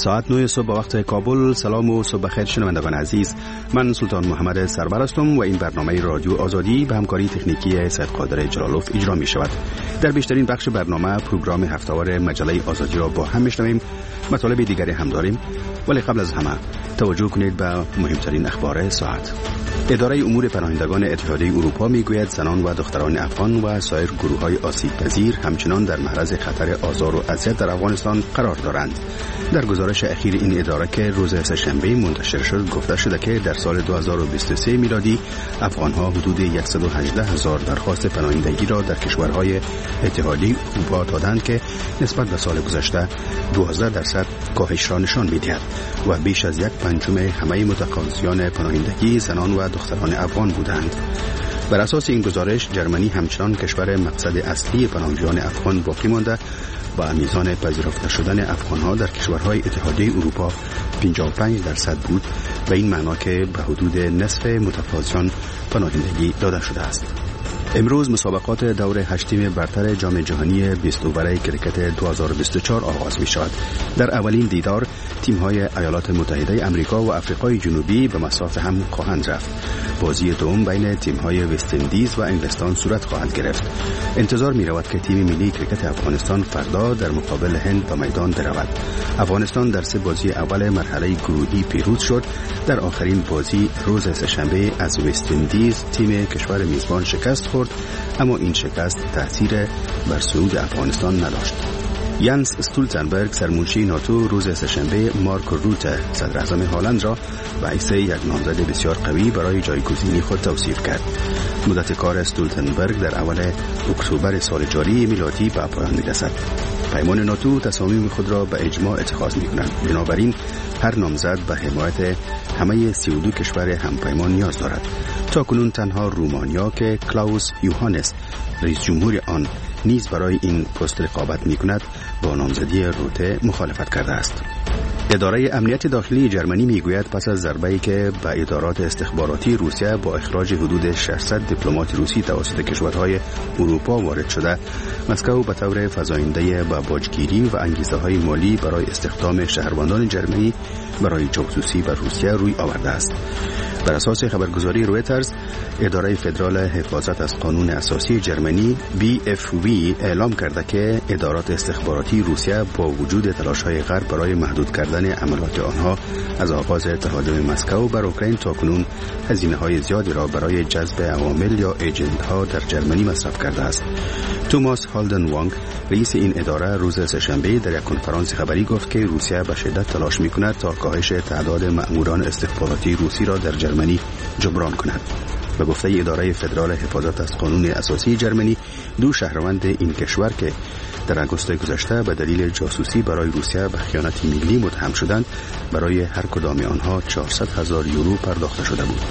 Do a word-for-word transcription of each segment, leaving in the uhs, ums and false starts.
ساعت نه صبح با وقت کابل. سلام و صبح بخیر شنوندگان عزیز، من سلطان محمد سرور هستم و این برنامه رادیو آزادی به همکاری تکنیکی سید قادر جلالوف اجرا می شود. در بیشترین بخش برنامه پروگرام هفته‌وار مجله آزادی را با هم میشنویم. مطالب دیگری هم داریم، ولی قبل از همه توجه کنید به مهمترین اخبار ساعت. اداره امور پناهندگان اتحادیه اروپا میگوید زنان و دختران افغان و سایر گروه‌های آسیب‌پذیر همچنان در معرض خطر آزار و اذیت در افغانستان قرار دارند. در گزارش اخیر این اداره که روز سه‌شنبه منتشر شد گفته شده که در سال دو هزار و بیست و سه میلادی افغان‌ها حدود صد و هجده هزار درخواست پناهندگی را در کشورهای اتحادیه اروپا دادند که نسبت به سال گذشته دوازده درصد کاهش را نشان می‌دهد و بیش از یک پنجم همه متقاضیان پناهندگی زنان و دختران افغان بودند. بر اساس این گزارش جرمنی همچنان کشور مقصد اصلی پناهجویان افغان باقی مانده و میزان پذیرفته شدن افغان‌ها در کشورهای اتحادیه اروپا پنجاه و پنج درصد بود، به این معنا که به حدود نصف متقاضیان پناهندگی داده شده است. امروز مسابقات دور هشتم برتر جام جهانی بیست اوور کرکت دو هزار و بیست و چهار آغاز می شود. در اولین دیدار تیم‌های ایالات متحده آمریکا و آفریقای جنوبی به مساف هم خواهند رفت. بازی دوم بین تیم‌های وست اندیز و انگلستان صورت خواهد گرفت. انتظار می رود که تیم ملی کرکت افغانستان فردا در مقابل هند به میدان برود. افغانستان در سه بازی اول مرحله گروهی پیروز شد. در آخرین بازی روز سه‌شنبه از وست اندیز تیم کشور میزبان شکست خورد، اما این شکست تأثیر بر صعود افغانستان نداشت. یانس استولتنبرگ سرمنشی ناتو روز سه‌شنبه مارک روته صدر اعظم هلند را به حیث یک نامزد بسیار قوی برای جایگزینی خود توصیف کرد. مدت کار استولتنبرگ در اول اکتبر سال جاری میلادی به پایان می‌رسد. پیمان ناتو تصامیم خود را به اجماع اتخاذ می‌کند. بنابراین هر نامزد به حمایت همه سی و دو کشور همپیمان نیاز دارد. تا کنون تنها رومانیا که کلاوس یوهانس رئیس جمهور آن نیز برای این پست رقابت می‌کند با نامزدی روته مخالفت کرده است. اداره امنیت داخلی جرمنی میگوید پس از ضربه‌ای که به ادارات استخباراتی روسیه با اخراج حدود ششصد دیپلمات روسی توسط کشورهای اروپا وارد شده، مسکو به طور فزاینده به باجگیری و انگیزه‌های مالی برای استخدام شهروندان جرمنی برای جاسوسی بر روسیه روی آورده است. بر اساس خبرگزاری رویترز، اداره فدرال حفاظت از قانون اساسی جرمنی بی اف وی اعلام کرده که ادارات استخباراتی روسیه با وجود تلاش‌های غرب برای محدود کردن عملیات آنها از آغاز تهاجم مسکو بر اوکراین تاکنون هزینه‌های زیادی را برای جذب عوامل یا ایجنت‌ها در جرمنی مصرف کرده است. توماس هالدن وانگ رئیس این اداره روز سه‌شنبه در یک کنفرانس خبری گفت که روسیه به شدت تلاش می‌کند تا کاهش تعداد مأموران استخباراتی روسی را در جرمنی جبران کند. به گفته اداره فدرال حفاظت از قانون اساسی جرمنی، دو شهروند این کشور که در آگوست گذشته به دلیل جاسوسی برای روسیه به خیانت ملی متهم شدند، برای هر کدام آنها چهارصد هزار یورو پرداخته شده بود.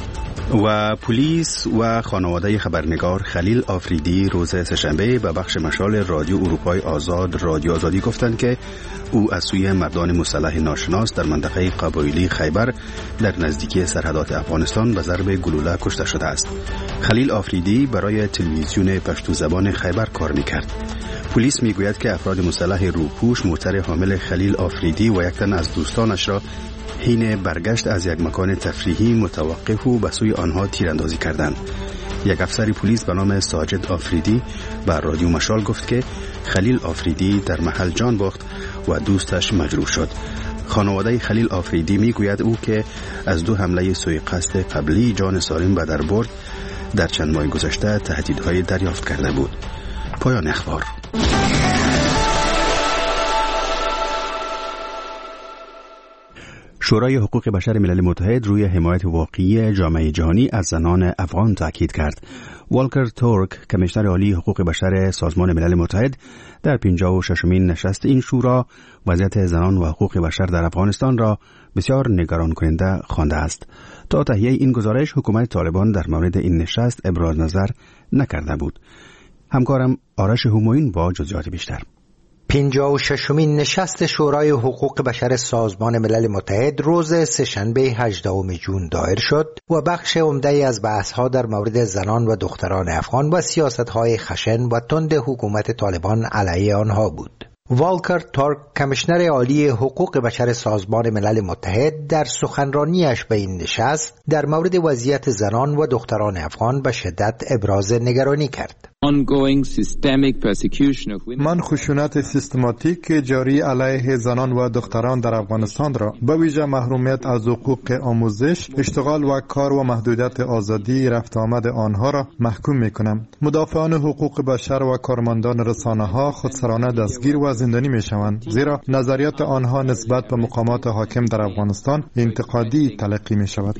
و پلیس و خانواده خبرنگار خلیل آفریدی روز سه‌شنبه به بخش مشال رادیو اروپای آزاد رادیو آزادی گفتند که او از سوی مردان مسلح ناشناس در منطقه قبایلی خیبر در نزدیکی سرحدات افغانستان به ضرب گلوله کشته شده است. خلیل آفریدی برای تلویزیون پشتو زبان خیبر کار می‌کرد. پلیس میگوید که افراد مسلح روپوش موتر حامل خلیل آفریدی و یک تن از دوستانش را حین برگشت از یک مکان تفریحی متوقف و به سوی آنها تیراندازی کردند. یک افسر پلیس به نام ساجد آفریدی بر رادیو مشال گفت که خلیل آفریدی در محل جان باخت و دوستش مجروح شد. خانواده خلیل آفریدی میگوید او که از دو حمله سوء قصد قبلی جان سالم به در برد در چند ماه گذشته تهدیدهای دریافت کرده بود. پایان اخبار. شورای حقوق بشر ملل متحد روی حمایت واقعی جامعه جهانی از زنان افغان تاکید کرد. والکر تورک، کمیشنر عالی حقوق بشر سازمان ملل متحد، در پنجاه و ششمین نشست این شورا وضعیت زنان و حقوق بشر در افغانستان را بسیار نگران کننده خوانده است. تا تهیه این گزارش حکومت طالبان در مورد این نشست ابراز نظر نکرده بود. همکارم آرش همایون با جزئیات بیشتر. پنجاه و ششمین نشست شورای حقوق بشر سازمان ملل متحد روز سه‌شنبه هجدهم ژوئن دایر شد و بخش عمده‌ای از بحث‌ها در مورد زنان و دختران افغان و سیاست‌های خشن و تند حکومت طالبان علیه آنها بود. والکر تورک، کمیشنر عالی حقوق بشر سازمان ملل متحد، در سخنرانیش به این نشست در مورد وضعیت زنان و دختران افغان به شدت ابراز نگرانی کرد. من خشونت سیستماتیک جاری علیه زنان و دختران در افغانستان را به ویژه محرومیت از حقوق آموزش، اشتغال و کار و محدودیت آزادی رفت آمد آنها را محکوم می کنم. مدافعان حقوق بشر و کارمندان رسانه ها خودسرانه دستگیر و زندانی می شوند، زیرا نظریات آنها نسبت به مقامات حاکم در افغانستان انتقادی تلقی می شود.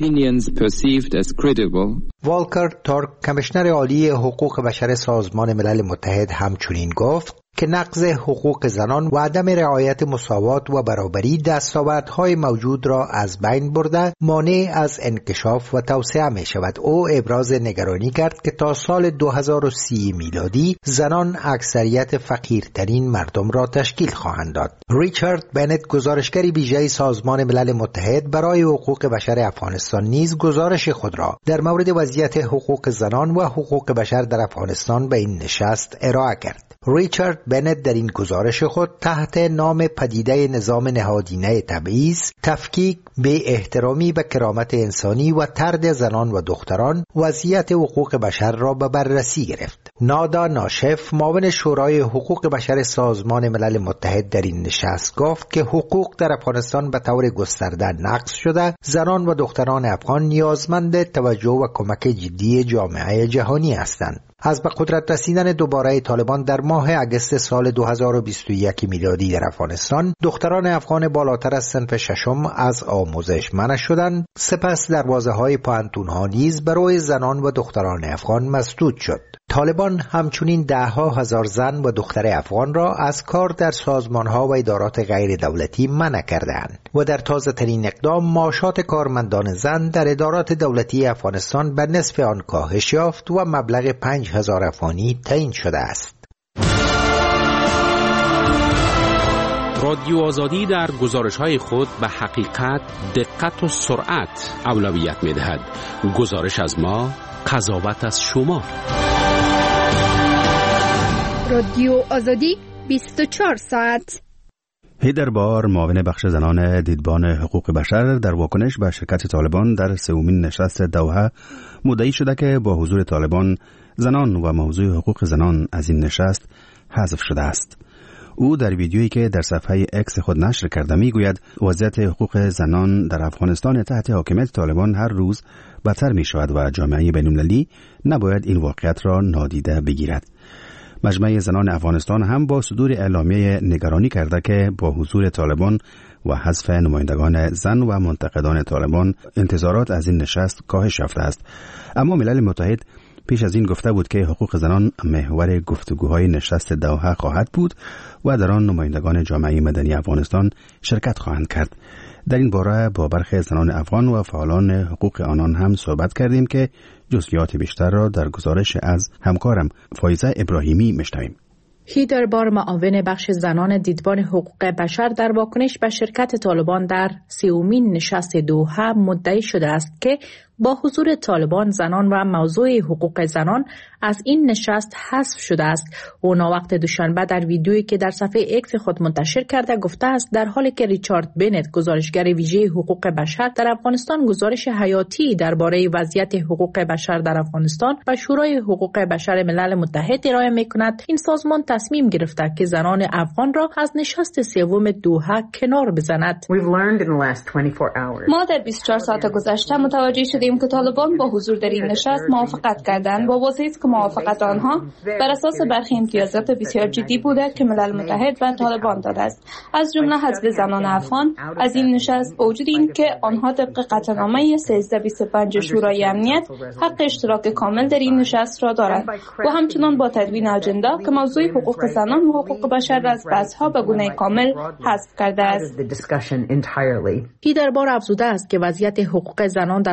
والکر تورک، کمیشنر عالی حقوق بشر سازمان ملل متحد، همچنین گفت که نقض حقوق زنان و عدم رعایت مساوات و برابری دستاوردهای موجود را از بین برده مانع از انکشاف و توسعه می شود. او ابراز نگرانی کرد که تا سال دو هزار و سی میلادی زنان اکثریت فقیرترین مردم را تشکیل خواهند داد. ریچارد بنت، گزارشگر ویژه سازمان ملل متحد برای حقوق بشر افغانستان، نیز گزارش خود را در مورد وضعیت حقوق زنان و حقوق بشر در افغانستان به این نشست ارائه کرد. ریچارد بنت در این گزارش خود تحت نام پدیده نظام نهادینه تبعیض، تفکیک، بی احترامی به کرامت انسانی و طرد زنان و دختران وضعیت حقوق بشر را به بررسی گرفت. نادا ناشف، معاون شورای حقوق بشر سازمان ملل متحد، در این نشست گفت که حقوق در افغانستان به طور گسترده نقض شده، زنان و دختران افغان نیازمند توجه و کمک جدی جامعه جهانی هستند. از به قدرت رسیدن دوباره طالبان در ماه اگست سال دو هزار و بیست و یک میلادی در افغانستان، دختران افغان بالاتر از صنف ششم از آموزش منع شدند. سپس دروازه‌های پوهنتون‌ها نیز برای زنان و دختران افغان مسدود شد. طالبان همچنین ده ها هزار زن و دختر افغان را از کار در سازمان‌ها و ادارات غیر دولتی منع کردند و در تازه ترین اقدام معاشات کارمندان زن در ادارات دولتی افغانستان به نصف آن کاهش یافت و مبلغ پنج هزار افغانی تعیین شده است. رادیو آزادی در گزارش‌های خود به حقیقت، دقت و سرعت اولویت می‌دهد. گزارش از ما، قضاوت از شما. رادیو آزادی بیست و چهار ساعت. هیدر بار، معاون بخش زنان دیدبان حقوق بشر، در واکنش به شرکت طالبان در سومین نشست دوحه مدعی شده که با حضور طالبان زنان و موضوع حقوق زنان از این نشست حذف شده است. او در ویدیویی که در صفحه اکس خود نشر کرده میگوید وضعیت حقوق زنان در افغانستان تحت حاکمیت طالبان هر روز بدتر می شود و جامعه بین‌المللی نباید این واقعیت را نادیده بگیرد. مجمع زنان افغانستان هم با صدور اعلامیه نگرانی کرده که با حضور طالبان و حذف نمایندگان زن و منتقدان طالبان انتظارات از این نشست کاهش یافته است. اما ملل متحد پیش از این گفته بود که حقوق زنان محور گفتگوهای نشست دوحه خواهد بود و در آن نمایندگان جامعه مدنی افغانستان شرکت خواهند کرد. در این باره با برخی زنان افغان و فعالان حقوق آنان هم صحبت کردیم که جزئیات بیشتر را در گزارش از همکارم فایزه ابراهیمی میشنویم. هیدر بار، معاون بخش زنان دیدبان حقوق بشر، در واکنش به شرکت طالبان در سیومین نشست دوحه مدعی شده است که با حضور طالبان زنان و موضوع حقوق زنان از این نشست حذف شده است. او وقت دوشنبه در ویدیویی که در صفحه اکس خود منتشر کرده گفته است در حالی که ریچارد بنت، گزارشگر ویژه حقوق بشر در افغانستان، گزارش حیاتی درباره وضعیت حقوق بشر در افغانستان و شورای حقوق بشر ملل متحد ارائه می‌کند، این سازمان تصمیم گرفته که زنان افغان را از نشست سوم دوحه کنار بزند. ما در بیست و چهار ساعت گذشته متوجه شدیم که طالبان با حضور در این نشست موافقت کردند. با واضح است که موافقت آنها بر اساس برخی امتیازات بسیار جدی بوده که ملل متحد و طالبان داده است، از جمله حذف زنان افغان از این نشست، با وجود این که آنها طبق قطعنامه سیزده بیست و پنج شورای امنیت حق اشتراک کامل در این نشست را دارند و همچنان با تدوین اجندا که موضوع حقوق زنان و حقوق بشر را از بحث‌ها به گونه کامل حذف کرده است. هیدر بار افزوده است که وضعیت حقوق زنان در افغانستان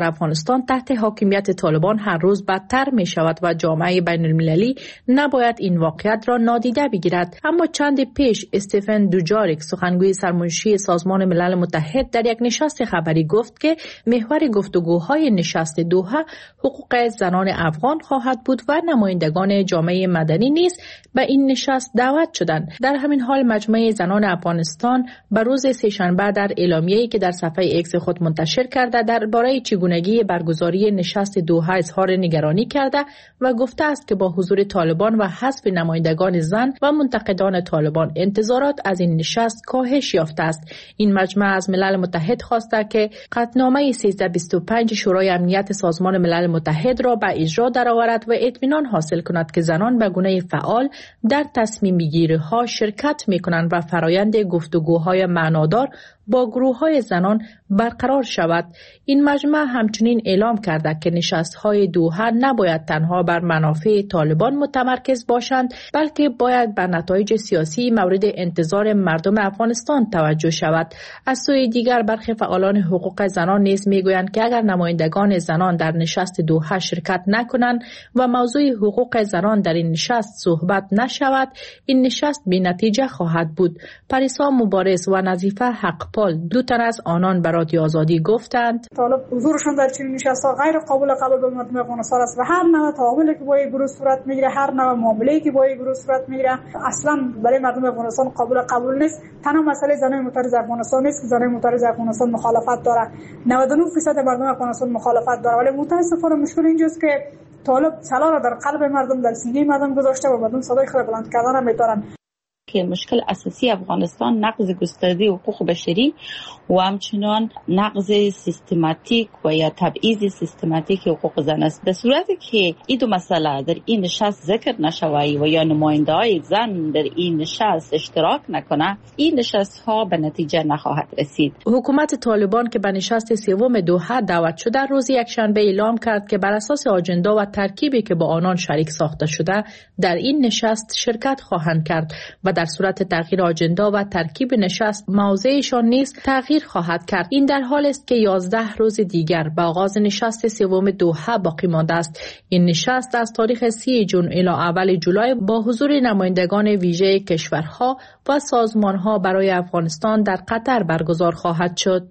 افغانستان تحت حاکمیت طالبان هر روز بدتر می شود و جامعه بین المللی نباید این واقعیت را نادیده بگیرد. اما چند پیش استیفن دوجاریک سخنگوی سرمنشی سازمان ملل متحد در یک نشست خبری گفت که محور گفتگوهای نشست دوحه حقوق زنان افغان خواهد بود و نمایندگان جامعه مدنی نیز به این نشست دعوت شدند. در همین حال مجمع زنان افغانستان به روز سه‌شنبه در اعلامیه‌ای که در صفحه ایکس خود منتشر کرده درباره چگونگی برگزاری نشست دوحه اظهار نگرانی کرده و گفته است که با حضور طالبان و حذف نمایندگان زن و منتقدان طالبان انتظارات از این نشست کاهش یافته است. این مجمع از ملل متحد خواسته که قطعنامه سیزده بیست و پنج شورای امنیت سازمان ملل متحد را به اجرا درآورد و اطمینان حاصل کند که زنان به گونه فعال در تصمیم گیری‌ها شرکت می‌کنند و فرایند گفتگوهای معنادار با گروه‌های زنان برقرار شود. این مجمع همچنین اعلام کرده که نشست‌های دوحه نباید تنها بر منافع طالبان متمرکز باشند، بلکه باید به نتایج سیاسی مورد انتظار مردم افغانستان توجه شود. از سوی دیگر برخی فعالان حقوق زنان نیز می‌گویند که اگر نمایندگان زنان در نشست دوحه شرکت نکنند و موضوع حقوق زنان در این نشست صحبت نشود، این نشست بی‌نتیجه خواهد بود. پریسا مبارز و نظیفه حقپال دو تن از آنان به رادیو آزادی گفتند طالب حضورشون در چنین نشست‌ها غیر قابل قبول به مردم افغانستان است و هر نوع تعاملی که با این گروه صورت میگیره، هر نوع معامله‌ای که با این گروه صورت میگیره اصلا برای مردم افغانستان قابل قبول نیست. تنها مسئله زنان معترض افغانستان نیست که زنان معترض افغانستان مخالفت داره، نود و نه درصد مردم افغانستان مخالفت داره، ولی متأسفانه مشکل اینجاست که طالب سلا را در قلب مردم، در سینه مردم گذاشته و مردم صدای خود بلند کردن می‌دارن. که مشکل اساسی افغانستان نقض گسترده حقوق بشری و همچنان نقض سیستماتیک و یا تبعیض سیستماتیک حقوق زن است. به صورتی که این دو مسئله در این نشست ذکر نشوی و یا نماینده‌های زن در این نشست اشتراک نکنه، این نشست ها به نتیجه نخواهد رسید. حکومت طالبان که به نشست سوم دوحه دعوت شده روز یکشنبه اعلام کرد که بر اساس آجندا و ترکیبی که با آنان شریک ساخته شده در این نشست شرکت خواهند کرد و در صورت تغییر آجندا و ترکیب نشست موضعشان نیز تغییر خواهد کرد. این در حال است که یازده روز دیگر به آغاز نشست سوم دوحه باقی مانده است. این نشست از تاریخ سی ژوئن الی اول جولای با حضور نمایندگان ویژه کشورها و سازمانها برای افغانستان در قطر برگزار خواهد شد.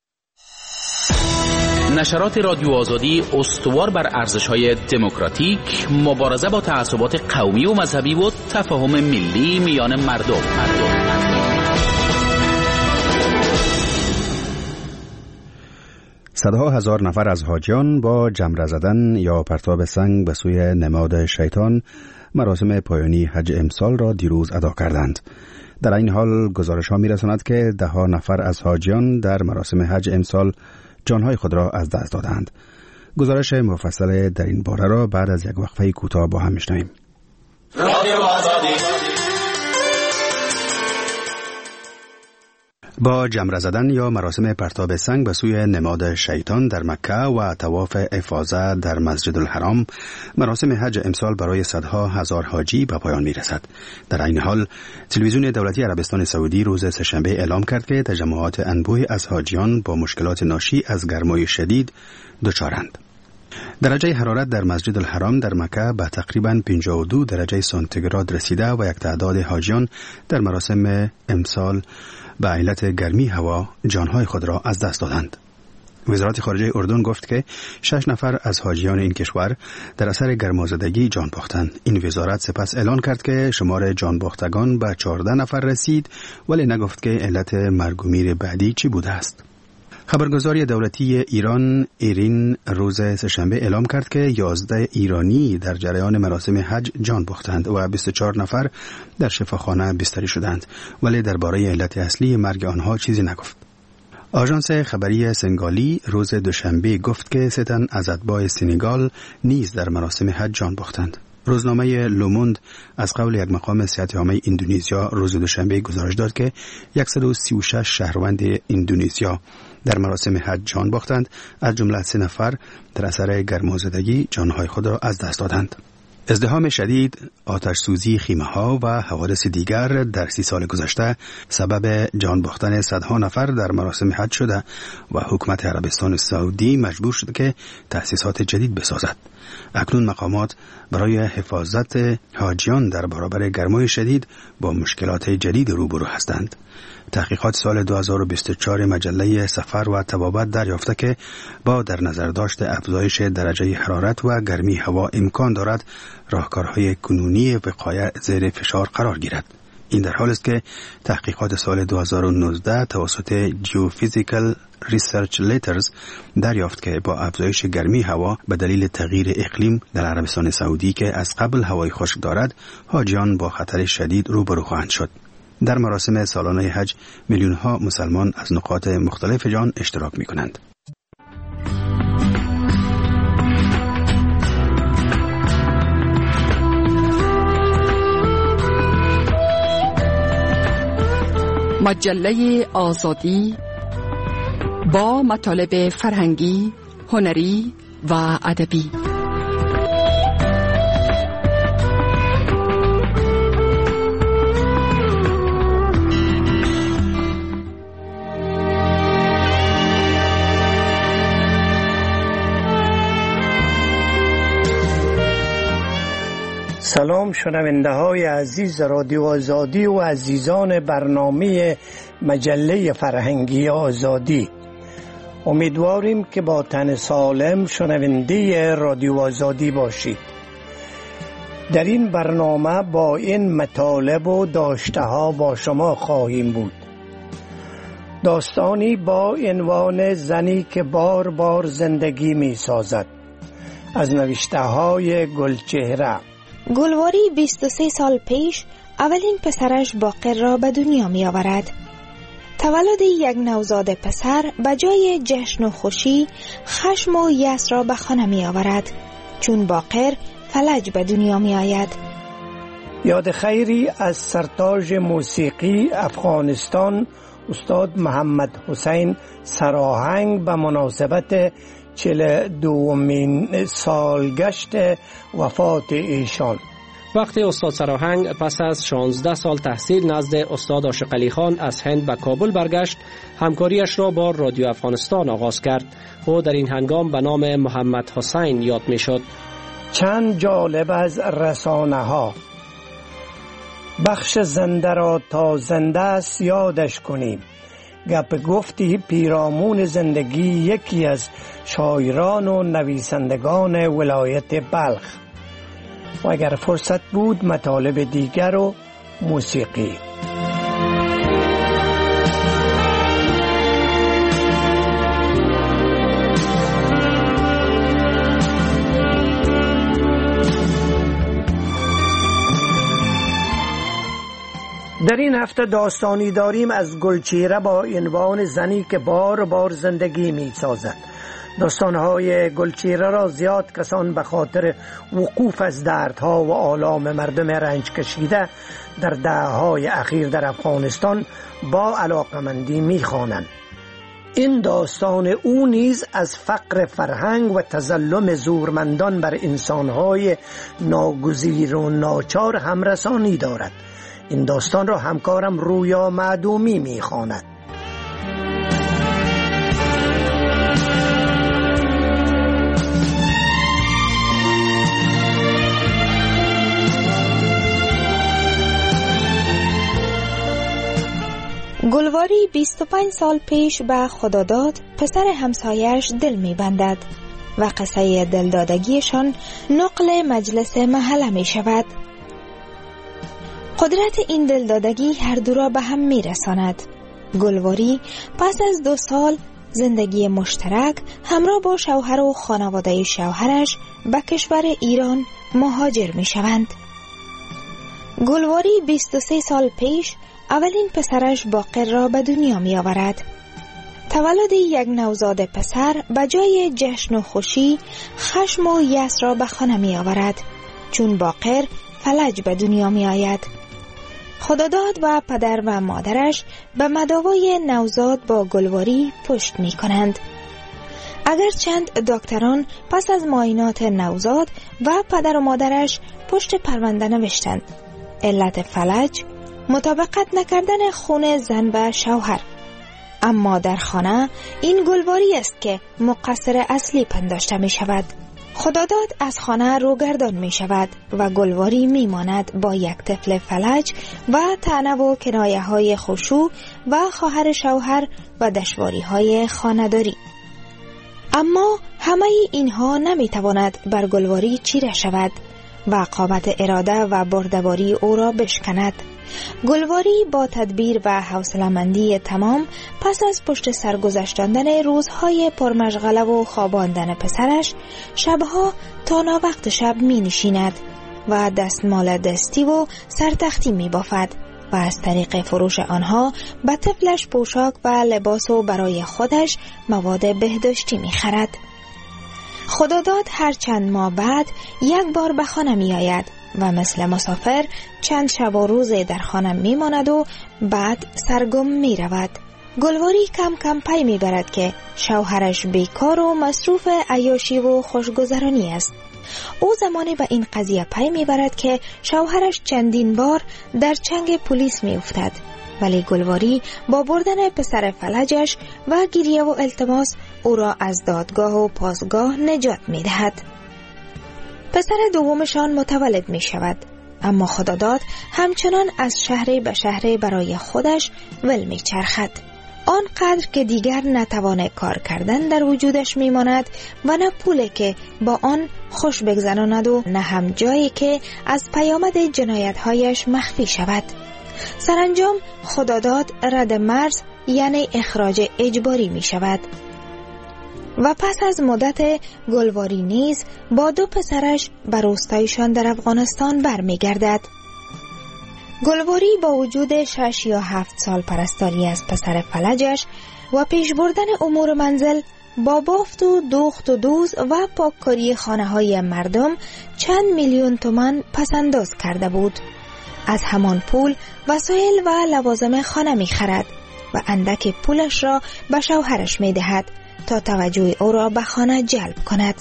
نشرات رادیو آزادی استوار بر ارزش‌های دموکراتیک، مبارزه با تعصبات قومی و مذهبی و تفاهم ملی میان مردم. صدها هزار نفر از حاجیان با جمره زدن یا پرتاب سنگ به سوی نماد شیطان مراسم پایانی حج امسال را دیروز ادا کردند. در این حال گزارش‌ها می‌رساند که ده ها نفر از حاجیان در مراسم حج امسال جانهای خود را از دست دادند. گزارش مفصل در این باره را بعد از یک وقفه کوتاه با هم میشنویم. با جمره زدن یا مراسم پرتاب سنگ به سوی نماد شیطان در مکه و طواف افاضه در مسجد الحرام، مراسم حج امسال برای صدها هزار حاجی به پایان می رسد. در این حال تلویزیون دولتی عربستان سعودی روز سه‌شنبه اعلام کرد که تجمعات انبوهی از حاجیان با مشکلات ناشی از گرمای شدید دچارند. درجه حرارت در مسجد الحرام در مکه به تقریباً پنجاه و دو درجه سانتیگراد رسیده و یک تعداد حاجیان در مراسم امسال به علت گرمی هوا جانهای خود را از دست دادند. وزارت خارجه اردن گفت که شش نفر از حاجیان این کشور در اثر گرمازدگی جان باختند. این وزارت سپس اعلان کرد که شمار جان باختگان به چهارده نفر رسید، ولی نگفت که علت مرگ و میر بعدی چی بوده است. خبرگزاری دولتی ایران ایرین روز سه‌شنبه اعلام کرد که یازده ایرانی در جریان مراسم حج جان باختند و بیست و چهار نفر در شفاخانه بستری شدند، ولی درباره علت اصلی مرگ آنها چیزی نگفت. آژانس خبری سنگالی روز دوشنبه گفت که سه تن از اتباع سنگال نیز در مراسم حج جان باختند. روزنامه لوموند از قول یک مقام صحت‌عامه اندونزیا روز دوشنبه گزارش داد که صد و سی و شش شهروند اندونزیا در مراسم حج جان باختند، از جمله سه نفر در اثر گرمازدگی جانهای خود را از دست دادند. ازدحام شدید، آتش سوزی خیمه‌ها و حوادث دیگر در سی سال گذشته سبب جان باختن صدها نفر در مراسم حج شده و حکومت عربستان سعودی مجبور شده که تأسیسات جدید بسازد. اکنون مقامات برای حفاظت حاجیان در برابر گرمای شدید با مشکلات جدید روبرو هستند. تحقیقات سال دو هزار و بیست و چهار مجله سفر و طبابت دریافته که با در نظر داشت افزایش درجه حرارت و گرمی هوا امکان دارد راهکارهای کنونی وقایع زیر فشار قرار گیرد. این در حال است که تحقیقات سال دو هزار و نوزده توسط Geophysical Research Letters دریافت که با افزایش گرمی هوا به دلیل تغییر اقلیم در عربستان سعودی که از قبل هوای خشک دارد، حاجیان با خطر شدید روبرو خواهند شد. در مراسم سالانه حج میلیون ها مسلمان از نقاط مختلف جهان اشتراک می کنند. مجله آزادی با مطالب فرهنگی، هنری و ادبی. سلام شنونده های عزیز رادیو آزادی و عزیزان برنامه مجله فرهنگی آزادی. امیدواریم که با تن سالم شنونده رادیو آزادی باشید. در این برنامه با این مطالب و داشته ها با شما خواهیم بود. داستانی با عنوان زنی که بار بار زندگی می سازد، از نوشته های گلچهره. گلواری بیست و سه سال پیش اولین پسرش باقر را به دنیا می آورد. تولد یک نوزاد پسر به جای جشن و خوشی خشم و یأس را به خانه می آورد، چون باقر فلج به دنیا می آید. یاد خیری از سرتاج موسیقی افغانستان استاد محمد حسین سراهنگ به مناسبت چهل دومین سالگشت وفات ایشان. وقتی استاد سراهنگ پس از شانزده سال تحصیل نزد استاد عاشق علی خان از هند به کابل برگشت، همکاریش را با رادیو افغانستان آغاز کرد و در این هنگام به نام محمد حسین یاد می شد. چند جالب از رسانه ها. بخش زنده را تا زنده است یادش کنیم. گپ گفتی پیرامون زندگی یکی از شاعران و نویسندگان ولایت بلخ. و اگر فرصت بود مطالب دیگر و موسیقی. در این هفته داستانی داریم از گلچهره با عنوان زنی که بار بار زندگی می سازد. داستانهای گلچهره را زیاد کسان به خاطر وقوف از دردها و آلام مردم رنج کشیده در دهه‌های اخیر در افغانستان با علاقمندی می خوانند. این داستان او نیز از فقر فرهنگ و تظلم زورمندان بر انسانهای ناگزیر و ناچار همرسانی دارد. این داستان را همکارم رویا معدومی می خواند. گلواری بیست و پنج سال پیش به خداداد پسر همسایش دل می بندد و قصه دلدادگیشان نقل مجلس محله می شود. قدرت این دلدادگی هر دو را به هم می رساند. گلواری پس از دو سال زندگی مشترک همراه با شوهر و خانواده شوهرش به کشور ایران مهاجر می شوند. گلواری بیست و سه سال پیش اولین پسرش باقر را به دنیا می آورد. تولد یک نوزاد پسر به جای جشن و خوشی خشم و یأس را به خانه می آورد، چون باقر فلج به دنیا می آید. خداداد و پدر و مادرش به مداوای نوزاد با گلواری پشت می کنند. اگرچند دکتران پس از معاینات نوزاد و پدر و مادرش پشت پرونده نوشتند علت فلج مطابقت نکردن خون زن و شوهر، اما در خانه این گلواری است که مقصر اصلی پنداشته می شود. خداداد از خانه روگردان می شود و گلواری می ماند با یک طفل فلج و طعنه و کنایه های خشوع و خواهر شوهر و دشواری های خانه‌داری. اما همه اینها نمی تواند بر گلواری چیره شود و قامت اراده و بردباری او را بشکند. گلواری با تدبیر و حوصله‌مندی تمام پس از پشت سر گذشتاندن روزهای پرمشغله و خواباندن پسرش شبها تا ناوقت شب می نشیند و دستمال دستی و سرتختی می بافد و از طریق فروش آنها به طفلش پوشاک و لباس و برای خودش مواد بهداشتی می خرد. خداداد هر چند ماه بعد یک بار به خانه می آید و مثل مسافر چند شب و روز در خانه می ماند و بعد سرگم می رود. گلواری کم کم پی می برد که شوهرش بیکار و مصروف عیاشی و خوشگذرانی است. او زمانی به این قضیه پی می برد که شوهرش چندین بار در چنگ پلیس می افتد، ولی گلواری با بردن پسر فلجش و گریه و التماس او را از دادگاه و پاسگاه نجات می دهد. پسر دومشان متولد می شود، اما خداداد همچنان از شهر به شهر برای خودش ول می چرخد. آنقدر که دیگر نتوان کار کردن در وجودش می ماند و نه پولی که با آن خوش بگذراند و نه هم جایی که از پیامد جنایتهایش مخفی شود. سرانجام خداداد رد مرز یعنی اخراج اجباری می شود و پس از مدت گلواری نیز با دو پسرش بر روستایشان در افغانستان برمی گردد. گلواری با وجود شش یا هفت سال پرستاری از پسر فلجش و پیش بردن امور منزل با بافت و دوخت و دوز و پاککاری خانه های مردم چند میلیون تومان پسنداز کرده بود. از همان پول وسایل و لوازم خانه می خرد و اندک پولش را به شوهرش می دهد تا توجه او را به خانه جلب کند.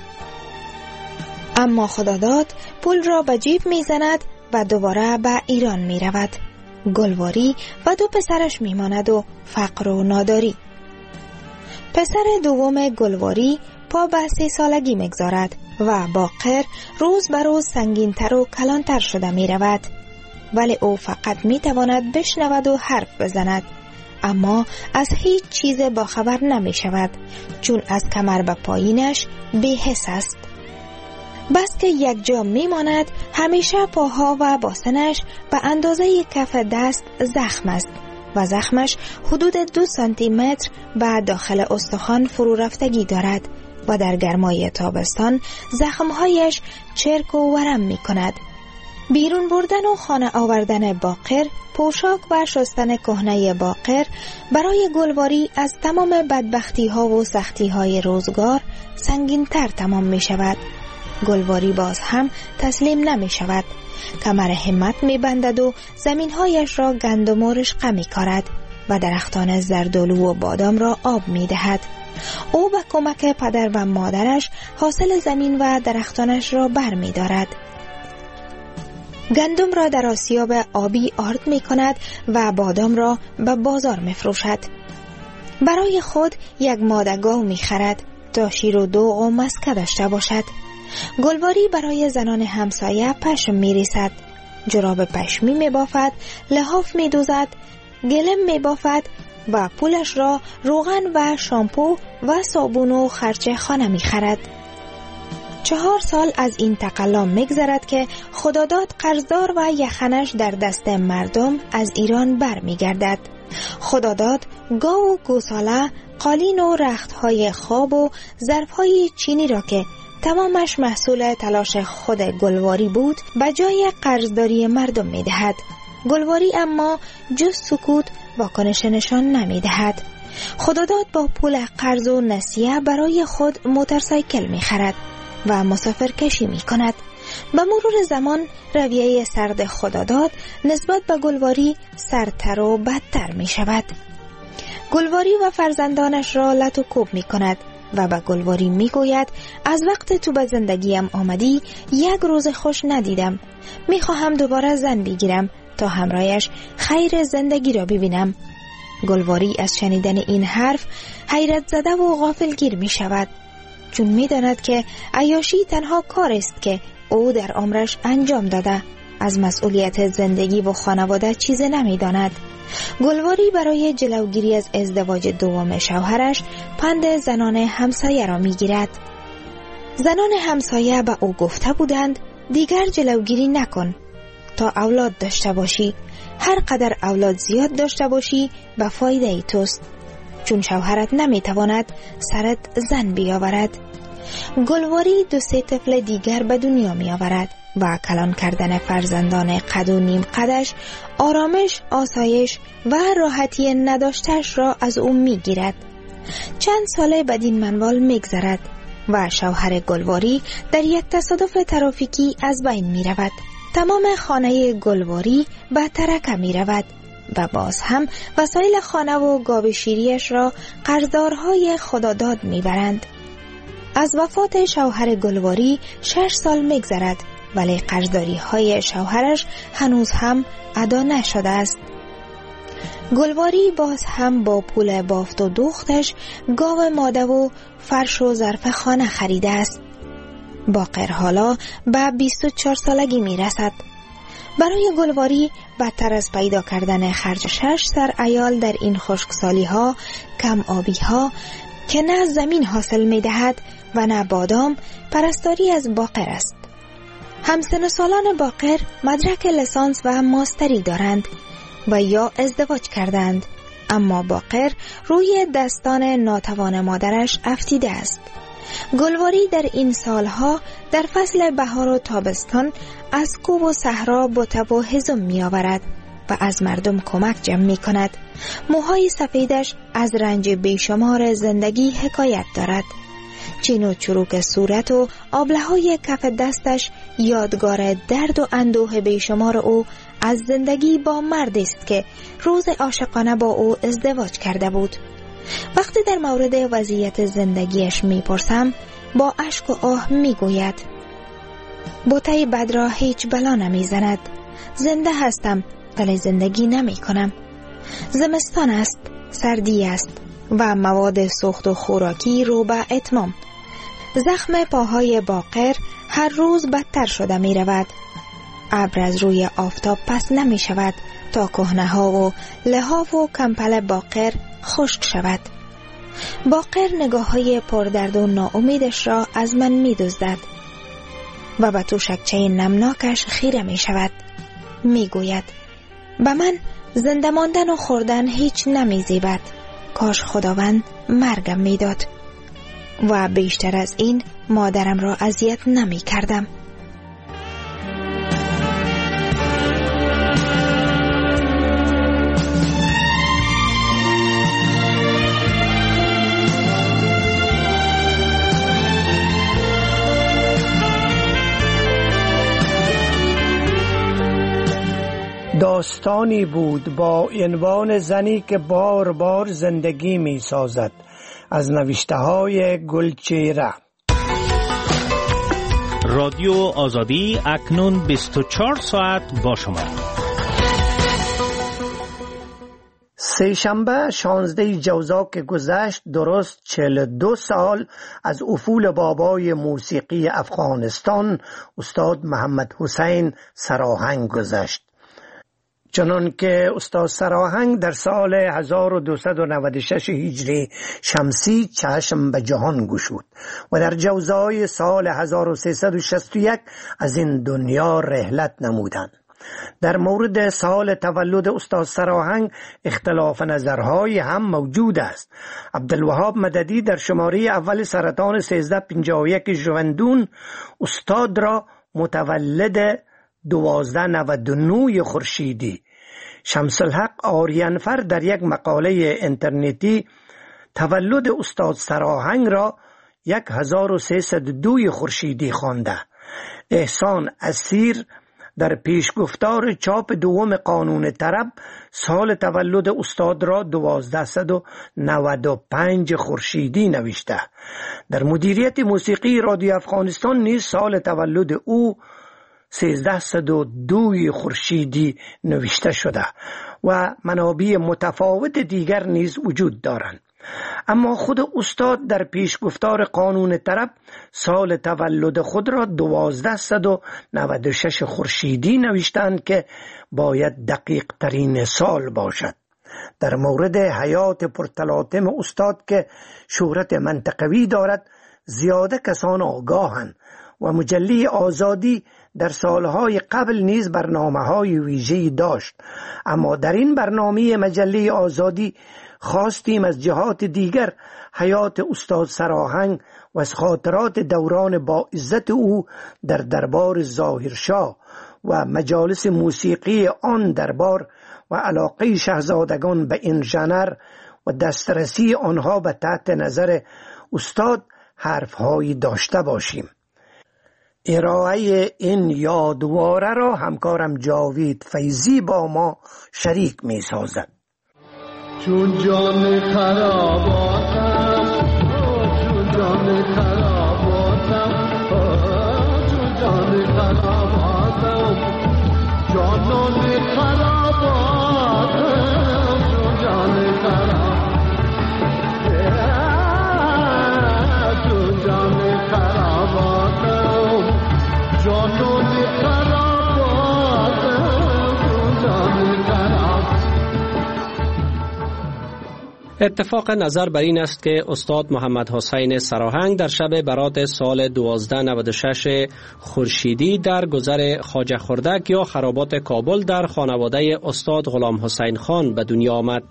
اما خداداد پول را به جیب می زند و دوباره به ایران می رود. گلواری و دو پسرش می ماند و فقر و ناداری. پسر دوم گلواری پا به سی سالگی می گذارد و باقر روز به روز سنگین‌تر و کلانتر شده می رود، ولی او فقط می تواند بشنود و حرف بزند، اما از هیچ چیز باخبر نمی شود، چون از کمر به پایینش بی‌حس است. بس که یک جا می ماند همیشه پاها و باسنش به اندازه کف دست زخم است و زخمش حدود دو سانتی متر به داخل استخوان فرو رفتگی دارد و در گرمای تابستان زخمهایش چرک و ورم می کند. بیرون بردن و خانه آوردن باقر، پوشاک و شستن کهنه باقر برای گلواری از تمام بدبختی ها و سختی های روزگار سنگین تر تمام می شود. گلواری باز هم تسلیم نمی شود. کمر همت می بندد و زمینهایش را گندم و رشقه می کارد و درختان زردالو و بادام را آب می دهد. او به کمک پدر و مادرش حاصل زمین و درختانش را بر می دارد. گندم را در آسیاب آبی آرد می کند و بادام را به بازار می فروشد. برای خود یک مادگاو می خرد تا شیر و دوغ و مسکه داشته باشد. گلواری برای زنان همسایه پشم می ریسد، جراب پشمی می بافد، لحاف می دوزد، گلم می بافد و پولش را روغن و شامپو و صابون و خرچه خانه می خرد. چهار سال از این تقلا می گذرد که خداداد قرضدار و یخنش در دست مردم از ایران بر می گردد. خداداد گاو و گوساله، قالین و رختهای خواب و ظرفهای چینی را که تمامش محصول تلاش خود گلواری بود به جای قرضداری مردم می دهد. گلواری اما جز سکوت واکنش نشان نمی دهد. خداداد با پول قرض و نسیه برای خود موتورسایکل می خرد و مسافر کشی می کند. به مرور زمان رویه سرد خداداد نسبت به گلواری سردتر و بدتر می شود. گلواری و فرزندانش را لط و کوب می کند و به گلواری می گوید از وقت تو به زندگیم آمدی یک روز خوش ندیدم. می خواهم دوباره زن بگیرم تا همراهش خیر زندگی را ببینم. گلواری از شنیدن این حرف حیرت زده و غافلگیر می شود، چون می داند که عیاشی تنها کار است که او در عمرش انجام داده. از مسئولیت زندگی و خانواده چیز نمی داند. گلواری برای جلوگیری از ازدواج دوم شوهرش پند زنان همسایه را می گیرد. زنان همسایه به او گفته بودند دیگر جلوگیری نکن تا اولاد داشته باشی. هر قدر اولاد زیاد داشته باشی به فایده ای توست، چون شوهرت نمی تواند سرت زن بیاورد. گلواری دو سه طفل دیگر به دنیا می آورد و کلان کردن فرزندان قد و نیم قدش آرامش، آسایش و راحتی نداشتش را از او می گیرد. چند ساله بدین منوال می گذرد و شوهر گلواری در یک تصادف ترافیکی از بین می رود. تمام خانه گلواری به ترکه می رود و باز هم وسایل خانه و گاو شیریش را قرضدارهای خداداد می برند. از وفات شوهر گلواری شش سال می گذرد، ولی قرضداری های شوهرش هنوز هم ادا نشده است. گلواری باز هم با پول بافت و دوختش گاو ماده و فرش و ظرف خانه خریده است. باقر حالا به بیست و چهار سالگی می رسد. برای گلواری بدتر از پیدا کردن خرج شش سر عیال در این خشکسالی ها، کم آبی ها که نه زمین حاصل می دهد و نه بادام، پرستاری از باقر است. همسن سالان باقر مدرک لیسانس و ماستری دارند و یا ازدواج کردند، اما باقر روی دستان ناتوان مادرش افتیده است. گلواری در این سالها در فصل بهار و تابستان از کوه و صحرا بوته و هزم می آورد و از مردم کمک جمع می کند. موهای سفیدش از رنج بیشمار زندگی حکایت دارد. چین و چروک صورت و آبله‌های کف دستش یادگار درد و اندوه بیشمار او از زندگی با مردی است که روز عاشقانه با او ازدواج کرده بود. وقتی در مورد وضعیت زندگیش میپرسم با اشک و آه میگوید بوته بد را هیچ بلا نمیزند. زنده هستم ولی زندگی نمی کنم. زمستان است، سردی است و مواد سوخت و خوراکی رو به اتمام. زخم پاهای باقر هر روز بدتر شده می رود. ابر از روی آفتاب پس نمی شود تا کهنه ها و لحاف و کمپل باقر خشک شود. باقر نگاه های پردرد و ناامیدش را از من می دزدد و به توشکچه نمناکش خیره می شود. می گوید به من زنده ماندن و خوردن هیچ نمی زیبد. کاش خداوند مرگم می داد و بیشتر از این مادرم را اذیت نمی کردم. داستانی بود با عنوان زنی که بار بار زندگی می سازد، از نوشته های گلچهره. رادیو آزادی اکنون بیست و چهار ساعت با شما. سه شنبه شانزده جوزا که گذشت درست چهل و دو سال از افول بابای موسیقی افغانستان استاد محمد حسین سراهنگ گذشت. چنان که استاد سراهنگ در سال هزار و دویست و نود و شش هجری شمسی چشم به جهان گشود و در جوزای سال هزار و سیصد و شصت و یک از این دنیا رحلت نمودند. در مورد سال تولد استاد سراهنگ اختلاف نظرهای هم موجود است. عبدالوهاب مددی در شماره اول سرطان سیزده پنجاه و یک ژوئندون استاد را متولد دوازده نود و نه خورشیدی، شمس الحق آریانفر در یک مقاله اینترنتی تولد استاد سراهنگ را یک هزار و سیصد و دو خورشیدی خوانده. احسان اسیر در پیشگفتار چاپ دوم قانون طرب سال تولد استاد را دوازده و نود و پنج خورشیدی نوشته. در مدیریت موسیقی رادیو افغانستان نیز سال تولد او سیزده و دو خورشیدی نوشته شده و منابع متفاوت دیگر نیز وجود دارند. اما خود استاد در پیشگفتار قانون طرب سال تولد خود را دوازده و نود و شش خورشیدی نوشتند که باید دقیق ترین سال باشد. در مورد حیات پرتلاطم استاد که شهرت منطقوی دارد زیاده کسان آگاهند و مجله آزادی در سالهای قبل نیز برنامه‌های ویژه‌ای داشت، اما در این برنامه مجله آزادی خواستیم از جهات دیگر حیات استاد سراهنگ و از خاطرات دوران با عزت او در دربار ظاهرشاه و مجالس موسیقی آن دربار و علاقه شاهزادگان به این ژانر و دسترسی آنها به تحت نظر استاد حرفهایی داشته باشیم. ارائه این یادواره را همکارم جاوید فیضی با ما شریک می سازد. چون جان خراباتم چون جان خراباتم چون جان خراباتم جانان خراباتم چون جان خراباتم چون جان خراباتم جانان خراباتم چون جان خراباتم. اتفاق نظر بر این است که استاد محمد حسین سراهنگ در شب برات سال دوازده نود و شش خورشیدی در گذر خواجه خردک یا خرابات کابل در خانواده استاد غلام حسین خان به دنیا آمد.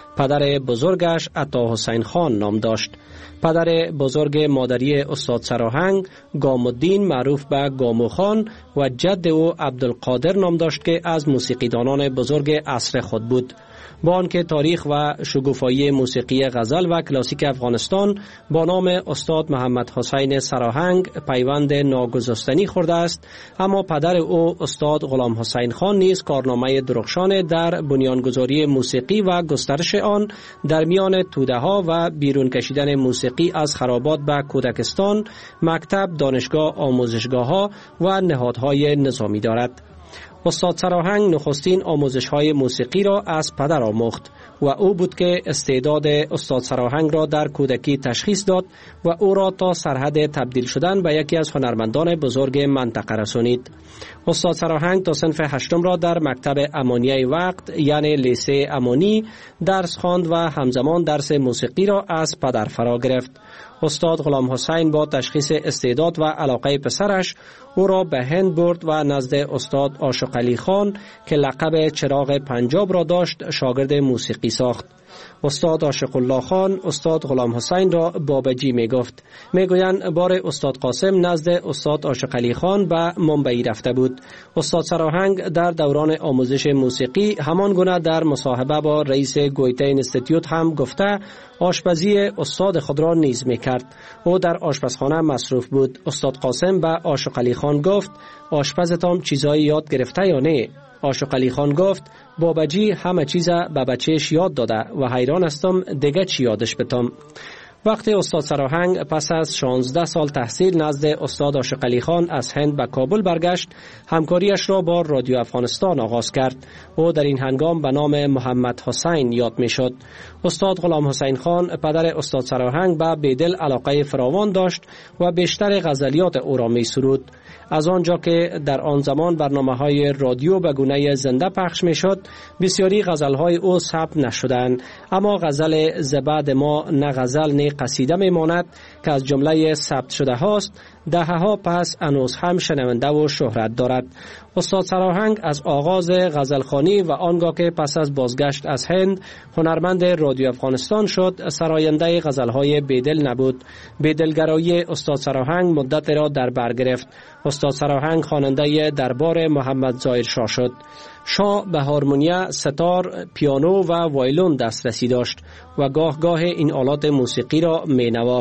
پدر بزرگش عطا حسین خان نام داشت. پدر بزرگ مادری استاد سراهنگ گامالدین معروف به گامو خان و جد او عبدالقادر نام داشت که از موسیقیدانان بزرگ عصر خود بود. با آنکه تاریخ و شگوفایی موسیقی غزل و کلاسیک افغانستان با نام استاد محمد حسین سراهنگ پیوند ناگسستنی خورده است، اما پدر او استاد غلام حسین خان نیز کارنامه درخشان در بنیانگذاری موسیقی و گسترش آن در میان توده ها و بیرون کشیدن موسیقی از خرابات به کودکستان، مکتب، دانشگاه، آموزشگاه ها و نهادهای نظامی دارد. استاد سراهنگ نخستین آموزش‌های موسیقی را از پدر آموخت و او بود که استعداد استاد سراهنگ را در کودکی تشخیص داد و او را تا سرحد تبدیل شدن به یکی از هنرمندان بزرگ منطقه رسانید. استاد سراهنگ تا صنف هشتم را در مکتب امانیه وقت یعنی لیسه امانی درس خواند و همزمان درس موسیقی را از پدر فرا گرفت. استاد غلام حسین با تشخیص استعداد و علاقه پسرش او را به هند برد و نزد استاد عاشق علی خان که لقب چراغ پنجاب را داشت شاگرد موسیقی ساخت. استاد عاشق الله خان استاد غلام حسین را بابجی می گفت. می گویند بار استاد قاسم نزد استاد عاشق علی خان به منبعی رفته بود. استاد سراهنگ در دوران آموزش موسیقی همان گونه در مصاحبه با رئیس گویته اینستیتوت هم گفته آشپزی استاد خود را نیز می کرد. او در آشپزخانه مصروف بود. استاد قاسم به عاشق علی خان گفت آشپزتان چیزایی یاد گرفته یا نه؟ عاشق علی خان گفت بابجی همه چیز به بچهش یاد داده و حیران هستم دیگه چی یادش بتم. وقتی استاد سراهنگ پس از شانزده سال تحصیل نزد استاد عاشق علی خان از هند به کابل برگشت، همکاریش را با رادیو افغانستان آغاز کرد. او در این هنگام به نام محمد حسین یاد می شد. استاد غلام حسین خان پدر استاد سراهنگ به بیدل علاقه فراوان داشت و بیشتر غزلیات او را می سرود. از آنجا که در آن زمان برنامه‌های رادیو به گونه زنده پخش می‌شد، بسیاری غزل‌های او ثبت نشدند، اما غزل زبد ما نه غزل نه قصیده می‌ماند که از جمله ثبت شده هاست، دهه‌ها پس هنوز هم شنونده و شهرت دارد. استاد سراهنگ از آغاز غزلخوانی و آنگاه که پس از بازگشت از هند هنرمند رادیو افغانستان شد، سراینده غزل‌های بیدل نبود. بیدلگرایی استاد سراهنگ مدت را در بر گرفت. استاد سراهنگ خواننده دربار محمد ظاهرشاه شد. شاه به هارمونیه، ستار، پیانو و وایلون دسترسی داشت و گاه گاه این آلات موسیقی را می نواخت.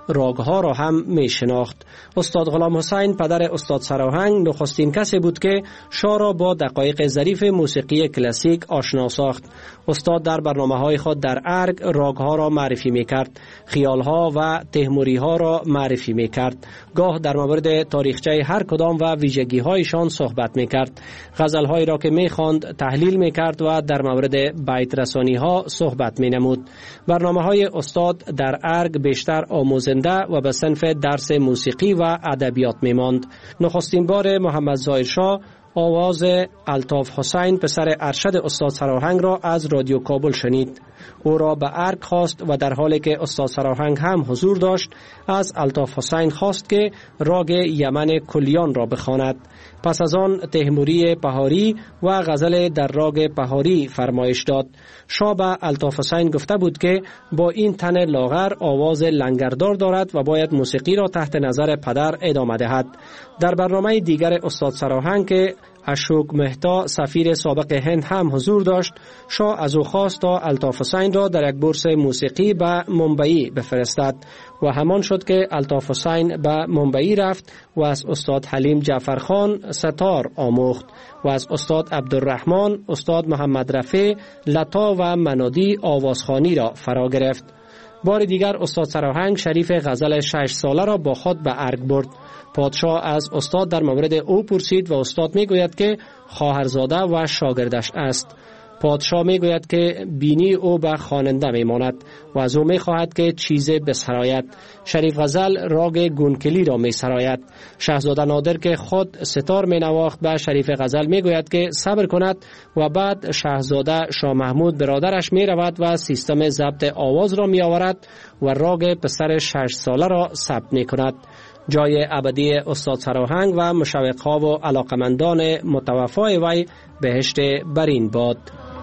راگها را هم می شناخت. استاد غلام حسین پدر استاد سراهنگ نخستین کسی بود که شاه را با دقایق ظریف موسیقی کلاسیک آشنا ساخت. استاد در برنامه‌های خود در ارگ راگها را معرفی می‌کرد، خیال‌ها و تحموری‌ها را معرفی می‌کرد. گاه در مورد تاریخچه هر کدام و ویژگی‌هایشان صحبت می‌کرد. غزل‌هایی را که می‌خواند تحلیل می‌کرد و در مورد بیت رسانی‌ها صحبت می‌نمود. برنامه‌های استاد در ارگ بیشتر آموزنده و به صنف درس موسیقی و ادبیات می‌ماند. نخستین بار محمد ظاهر شاه آواز الطاف حسین پسر ارشد استاد سراهنگ را از رادیو کابل شنید. او را به ارگ خواست و در حالی که استاد سراهنگ هم حضور داشت از الطاف حسین خواست که راگ یمن کلیان را بخواند. پس از آن تحموری پهاری و غزل در راگ پهاری فرمایش داد. شاه به الطاف حسین گفته بود که با این تن لاغر آواز لنگردار دارد و باید موسیقی را تحت نظر پدر ادامه دهد. در برنامه دیگر استاد سراهنگ که اشوک مهتا سفیر سابق هند هم حضور داشت، شاه از او خواست تا الطاف حسین را در یک بورس موسیقی به ممبئی بفرستد و همان شد که الطاف حسین به ممبئی رفت و از استاد حلیم جعفرخان ستار آموخت و از استاد عبدالرحمن استاد محمد رفیع لتا و منادی آوازخوانی را فرا گرفت. بار دیگر استاد سراهنگ شریف غزل شش ساله را با خود به ارگ برد. پادشاه از استاد در مورد او پرسید و استاد می گوید که خواهرزاده و شاگردش است. پادشاه می گوید که بینی او به خواننده می ماند و از او می خواهد که چیزی بسراید. شریف غزل راگ گونکلی را می سراید. شاهزاده نادر که خود ستار می نواخت به شریف غزل می گوید که صبر کند و بعد شاهزاده شاه محمود برادرش می رود و سیستم ضبط آواز را می آورد و راگ پسر شش ساله را ثبت می کند. جای ابدی استاد سراهنگ و مشوق‌ها و علاقمندان متوفای وی بهشت برین باد.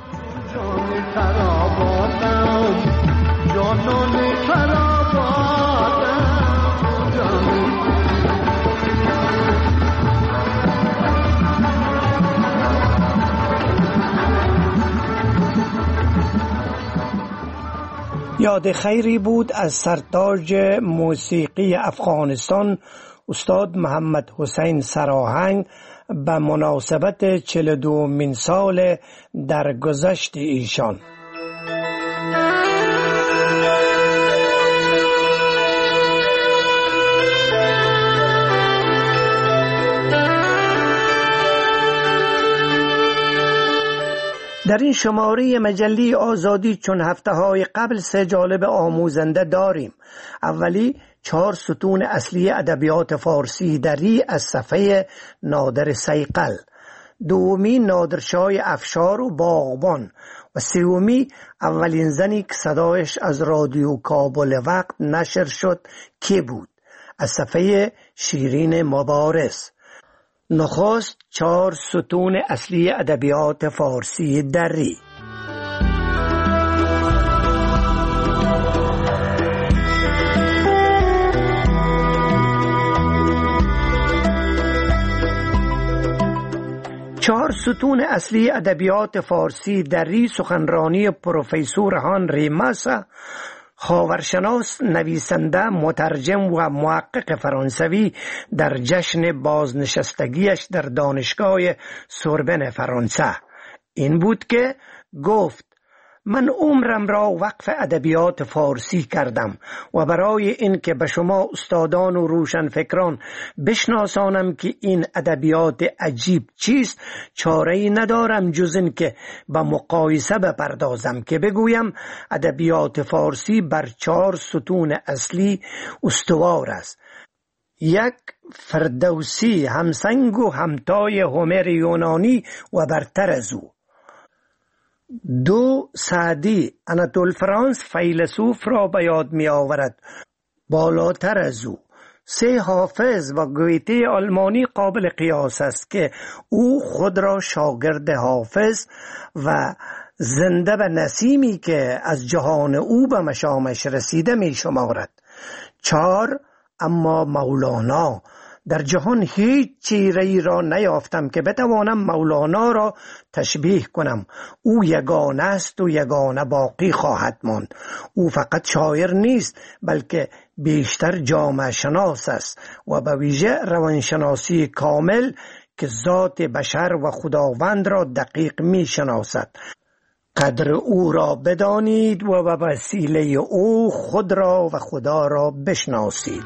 یاد خیری بود از سرتاج موسیقی افغانستان استاد محمد حسین سراهنگ به مناسبت چهل و دومین سال درگذشت ایشان. در این شماره مجله آزادی چون هفته های قبل سه جالب آموزنده داریم. اولی چهار ستون اصلی ادبیات فارسی دری از صفحه نادر سیقل، دومی نادرشاه افشار و باغبان و سومی اولین زنی که صدایش از رادیو کابل وقت نشر شد که بود از صفحه شیرین مبارز. نخست چهار ستون اصلی ادبیات فارسی دری. چهار ستون اصلی ادبیات فارسی دری سخنرانی پروفسور هانری ماسا، خاورشناس، نویسنده، مترجم و محقق فرانسوی در جشن بازنشستگیش در دانشگاه سوربن فرانسه. این بود که گفت: من عمرم را وقف ادبیات فارسی کردم و برای این که به شما استادان و روشنفکران بشناسانم که این ادبیات عجیب چیست، چاره‌ای ندارم جز این که به مقایسه بپردازم که بگویم ادبیات فارسی بر چهار ستون اصلی استوار است. یک، فردوسی، همسنگ و همتای هومر یونانی و برتر از او. دو، سعدی، آناتول فرانس فیلسوف را به یاد می آورد، بالاتر از او. سه، حافظ و گویته آلمانی قابل قیاس است که او خود را شاگرد حافظ و زنده به نسیمی که از جهان او به مشامش رسیده می شمارد. چهار، اما مولانا، در جهان هیچ چیره‌ای را نیافتم که بتوانم مولانا را تشبیه کنم. او یگانه است و یگانه باقی خواهد ماند. او فقط شاعر نیست بلکه بیشتر جامعه شناس است و به ویژه روانشناسی کامل که ذات بشر و خداوند را دقیق می شناسد. قدر او را بدانید و به وسیله او خود را و خدا را بشناسید.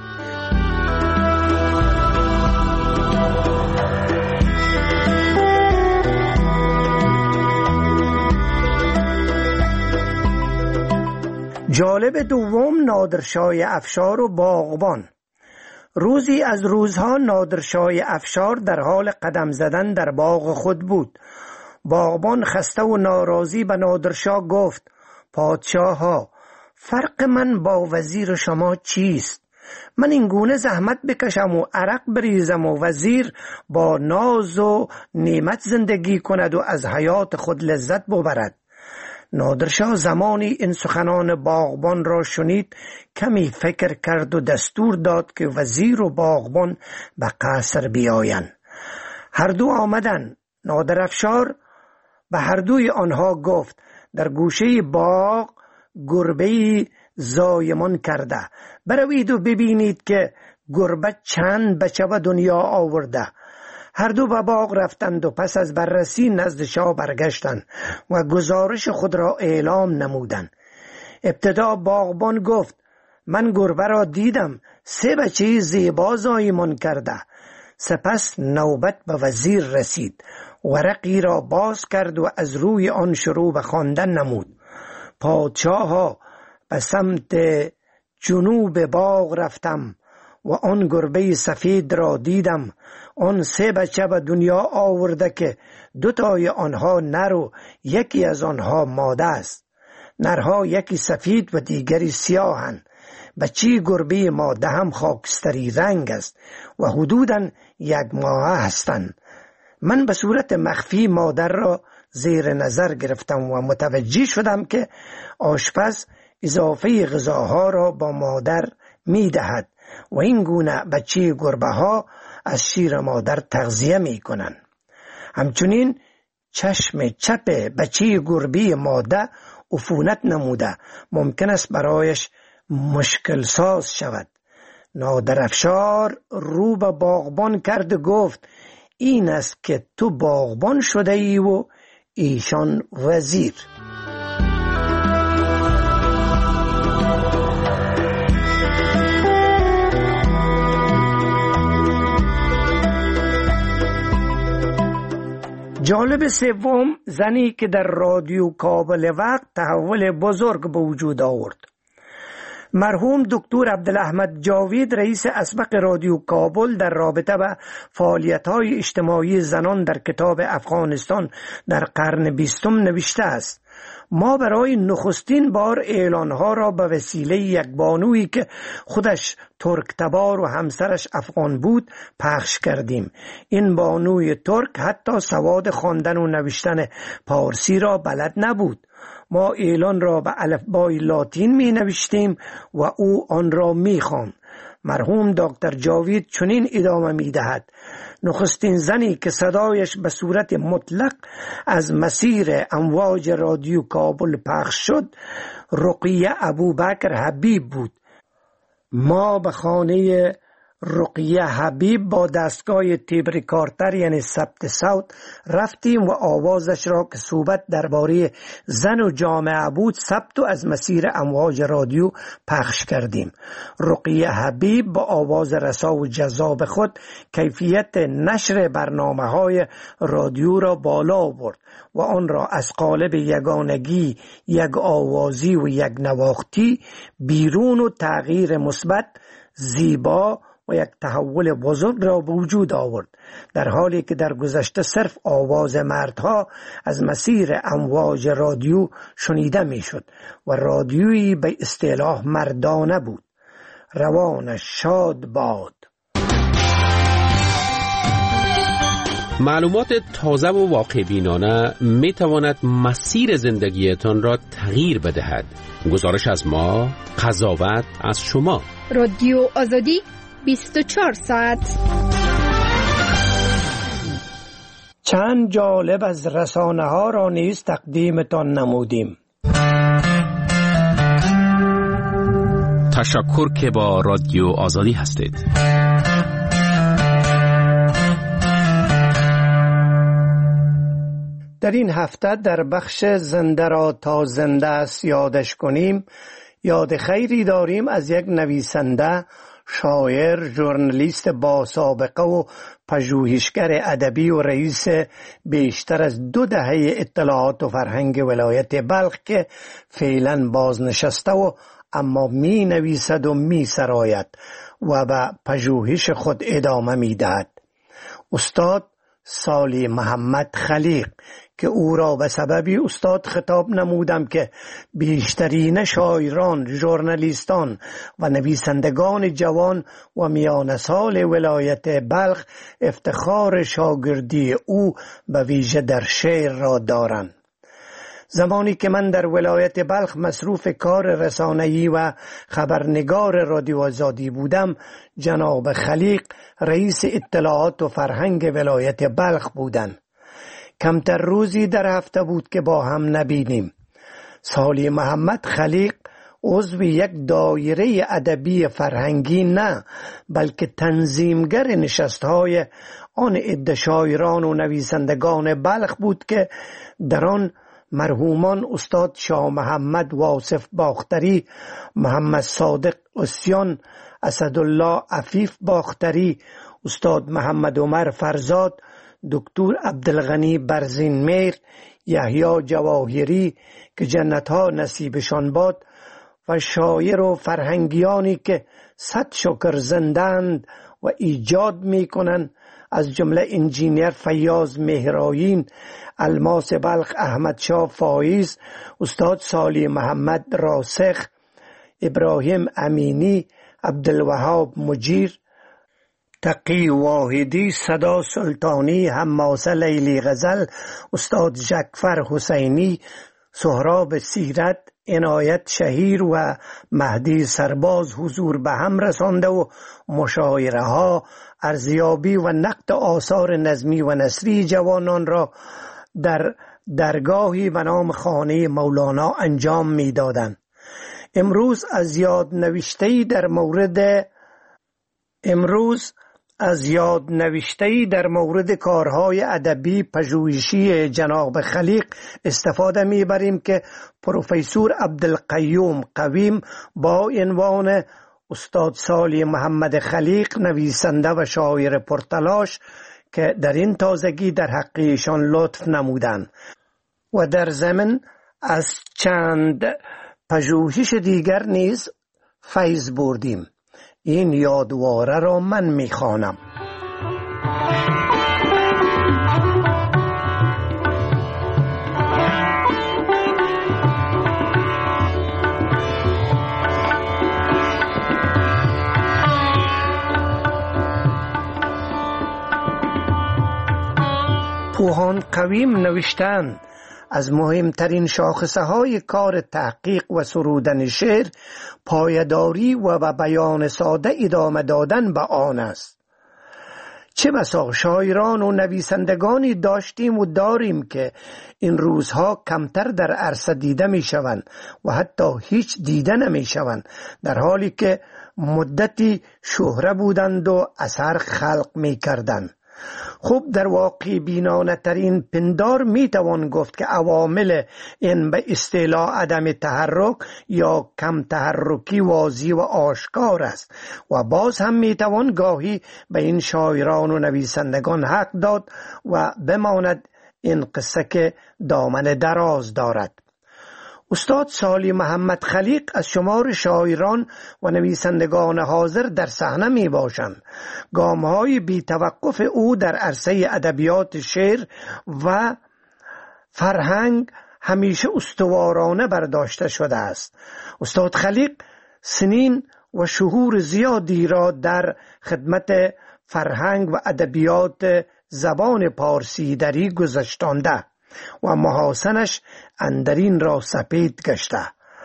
جالب دوم نادرشاه افشار و باغبان. روزی از روزها نادرشاه افشار در حال قدم زدن در باغ خود بود. باغبان خسته و ناراضی به نادرشاه گفت: پادشاها، فرق من با وزیر شما چیست؟ من این گونه زحمت بکشم و عرق بریزم و وزیر با ناز و نعمت زندگی کند و از حیات خود لذت ببرد. نادرشاه زمانی این سخنان باغبان را شنید، کمی فکر کرد و دستور داد که وزیر و باغبان به قصر بیایند. هر دو آمدن. نادر افشار به هر دوی آنها گفت: در گوشه باغ گربه‌ای زایمان کرده، بروید و ببینید که گربه چند بچه به دنیا آورده. هر دو به باغ رفتند و پس از بررسی نزد شاه برگشتند و گزارش خود را اعلام نمودند. ابتدا باغبان گفت: من گربه را دیدم، سه بچه زیبا زایمان کرده. سپس نوبت به وزیر رسید. ورقی را باز کرد و از روی آن شروع به خواندن نمود: پادشاها، به سمت جنوب باغ رفتم و آن گربه سفید را دیدم. آن سه بچه به دنیا آورده که دو تای آنها نر و یکی از آنها ماده است. نرها یکی سفید و دیگری سیاهند. بچه گربه ماده هم خاکستری رنگ است و حدوداً یک ماه هستند. من به صورت مخفی مادر را زیر نظر گرفتم و متوجه شدم که آشپز اضافه غذاها را با مادر می دهد و این گونه بچه گربه ها از شیر مادر تغذیه می کنند. همچنین چشم چپ بچه گربه ماده عفونت نموده، ممکن است برایش مشکل ساز شود. نادر افشار رو به باغبان کرد و گفت: این است که تو باغبان شده ای و ایشان وزیر. جالب سوم، زنی که در رادیو کابل وقت تحول بزرگ به وجود آورد. مرحوم دکتر عبدالاحمد جاوید رئیس اسبق رادیو کابل در رابطه با فعالیت‌های اجتماعی زنان در کتاب افغانستان در قرن بیستم نوشته است: ما برای نخستین بار اعلانها را به وسیله یک بانویی که خودش ترک تبار و همسرش افغان بود پخش کردیم. این بانوی ترک حتی سواد خواندن و نوشتن پارسی را بلد نبود. ما اعلان را به الفبای لاتین می نوشتیم و او آن را می خواند. مرحوم دکتر جاوید چنین ادامه می دهد: نخستین زنی که صدایش به صورت مطلق از مسیر امواج رادیو کابل پخش شد رقیه ابوبکر حبیب بود. ما به خانه رقیه حبیب با دستگاه تیبریکارتر یعنی ثبت صوت رفتیم و آوازش را که صحبت درباره زن و جامعه بود ثبت و از مسیر امواج رادیو پخش کردیم. رقیه حبیب با آواز رسا و جذاب خود کیفیت نشر برنامه‌های رادیو را بالا برد و آن را از قالب یگانگی، یک آوازی و یک نواختی بیرون و تغییر مثبت، زیبا و یک تحول بزرگ را به وجود آورد، در حالی که در گذشته صرف آواز مردها از مسیر امواج رادیو شنیده می شد و رادیویی به اصطلاح مردانه بود. روانش شاد باد. معلومات تازه و واقع بینانه می تواند مسیر زندگیتان را تغییر بدهد. گزارش از ما، قضاوت از شما. رادیو آزادی بیست و چهار ساعت. چند جالب از رسانه ها را نیز تقدیمتان نمودیم. تشکر که با رادیو آزادی هستید. در این هفته در بخش زنده را تا زنده است یادش کنیم یاد خیری داریم از یک نویسنده، شاعر، ژورنالیست با سابقه و پژوهشگر ادبی و رئیس بیشتر از دو دهه اطلاعات و فرهنگ ولایت بلخ که فعلا بازنشسته و اما می نویسد و می سراید و به پژوهش خود ادامه می دهد. استاد سالی محمد خلیق که او را به سببی استاد خطاب نمودم که بیشترین شاعران، ژورنالیستان و نویسندگان جوان و میان سال ولایت بلخ افتخار شاگردی او به ویژه در شعر را دارند. زمانی که من در ولایت بلخ مصروف کار رسانه‌ای و خبرنگار رادیو آزادی بودم، جناب خلیق رئیس اطلاعات و فرهنگ ولایت بلخ بودند. کمتر روزی در هفته بود که با هم نبینیم. سالی محمد خلیق عضو یک دایره ادبی فرهنگی نه، بلکه تنظیمگر نشست‌های آن عده شاعران و نویسندگان بلخ بود که در آن مرحومان استاد شاه محمد واصف باختری، محمد صادق عصیان، اسدالله عفیف باختری، استاد محمد عمر فرزاد، دکتر عبدالغنی برزینمیر، یحیی جواهری که جنتها نصیبشان باد و شاعر و فرهنگیانی که صد شکر زندند و ایجاد می کنند، از جمله انجینیر فیاض مهرآیین، الماس بلخ احمد شاه فایز، استاد سالی محمد راسخ، ابراهیم امینی، عبدالوهاب مجیر، تقی واحدی، صدا سلطانی، حماسه لیلی غزل، استاد جعفر حسینی، سهراب سیرت، عنایت شهیر و مهدی سرباز حضور به هم رسانده و مشاعره ها، ارزیابی و نقد آثار نظمی و نثری جوانان را در درگاهی به نام خانه مولانا انجام می دادند. امروز از یاد نوشته‌ای در مورد امروز از یاد نوشته‌ای در مورد کارهای ادبی پژوهشی جناب خلیق استفاده می‌بریم که پروفسور عبدالقیوم قویم با عنوان استاد سالی محمد خلیق، نویسنده و شاعر پرتلاش، که در این تازگی در حق ایشان لطف نمودند و در ضمن از چند پژوهش دیگر نیز فیض بردیم. این یادواره را من میخوانم. پوهان قویم نوشتند از مهمترین شاخصه های کار تحقیق و سرودن شعر پایداری و به بیان ساده ادامه دادن به آن است. چه بسا شاعران و نویسندگانی داشتیم و داریم که این روزها کمتر در عرصه دیده می شوند و حتی هیچ دیده نمی شوند، در حالی که مدتی شهره بودند و اثر خلق می کردند. خوب در واقع بینانه ترین پندار می توان گفت که عوامل این به اصطلاح عدم تحرک یا کم تحرکی واضح و آشکار است و باز هم می توان گاهی به این شاعران و نویسندگان حق داد و بماند این قصه که دامن دراز دارد. استاد سالی محمد خلیق از شمار شاعران و نویسندگان حاضر در صحنه می باشند. گام‌های بی توقف او در عرصه ادبیات شعر و فرهنگ همیشه استوارانه برداشته شده است. استاد خلیق سنین و شهور زیادی را در خدمت فرهنگ و ادبیات زبان پارسی دری گذشتانده و محاسنش اندرین را سپید گشته.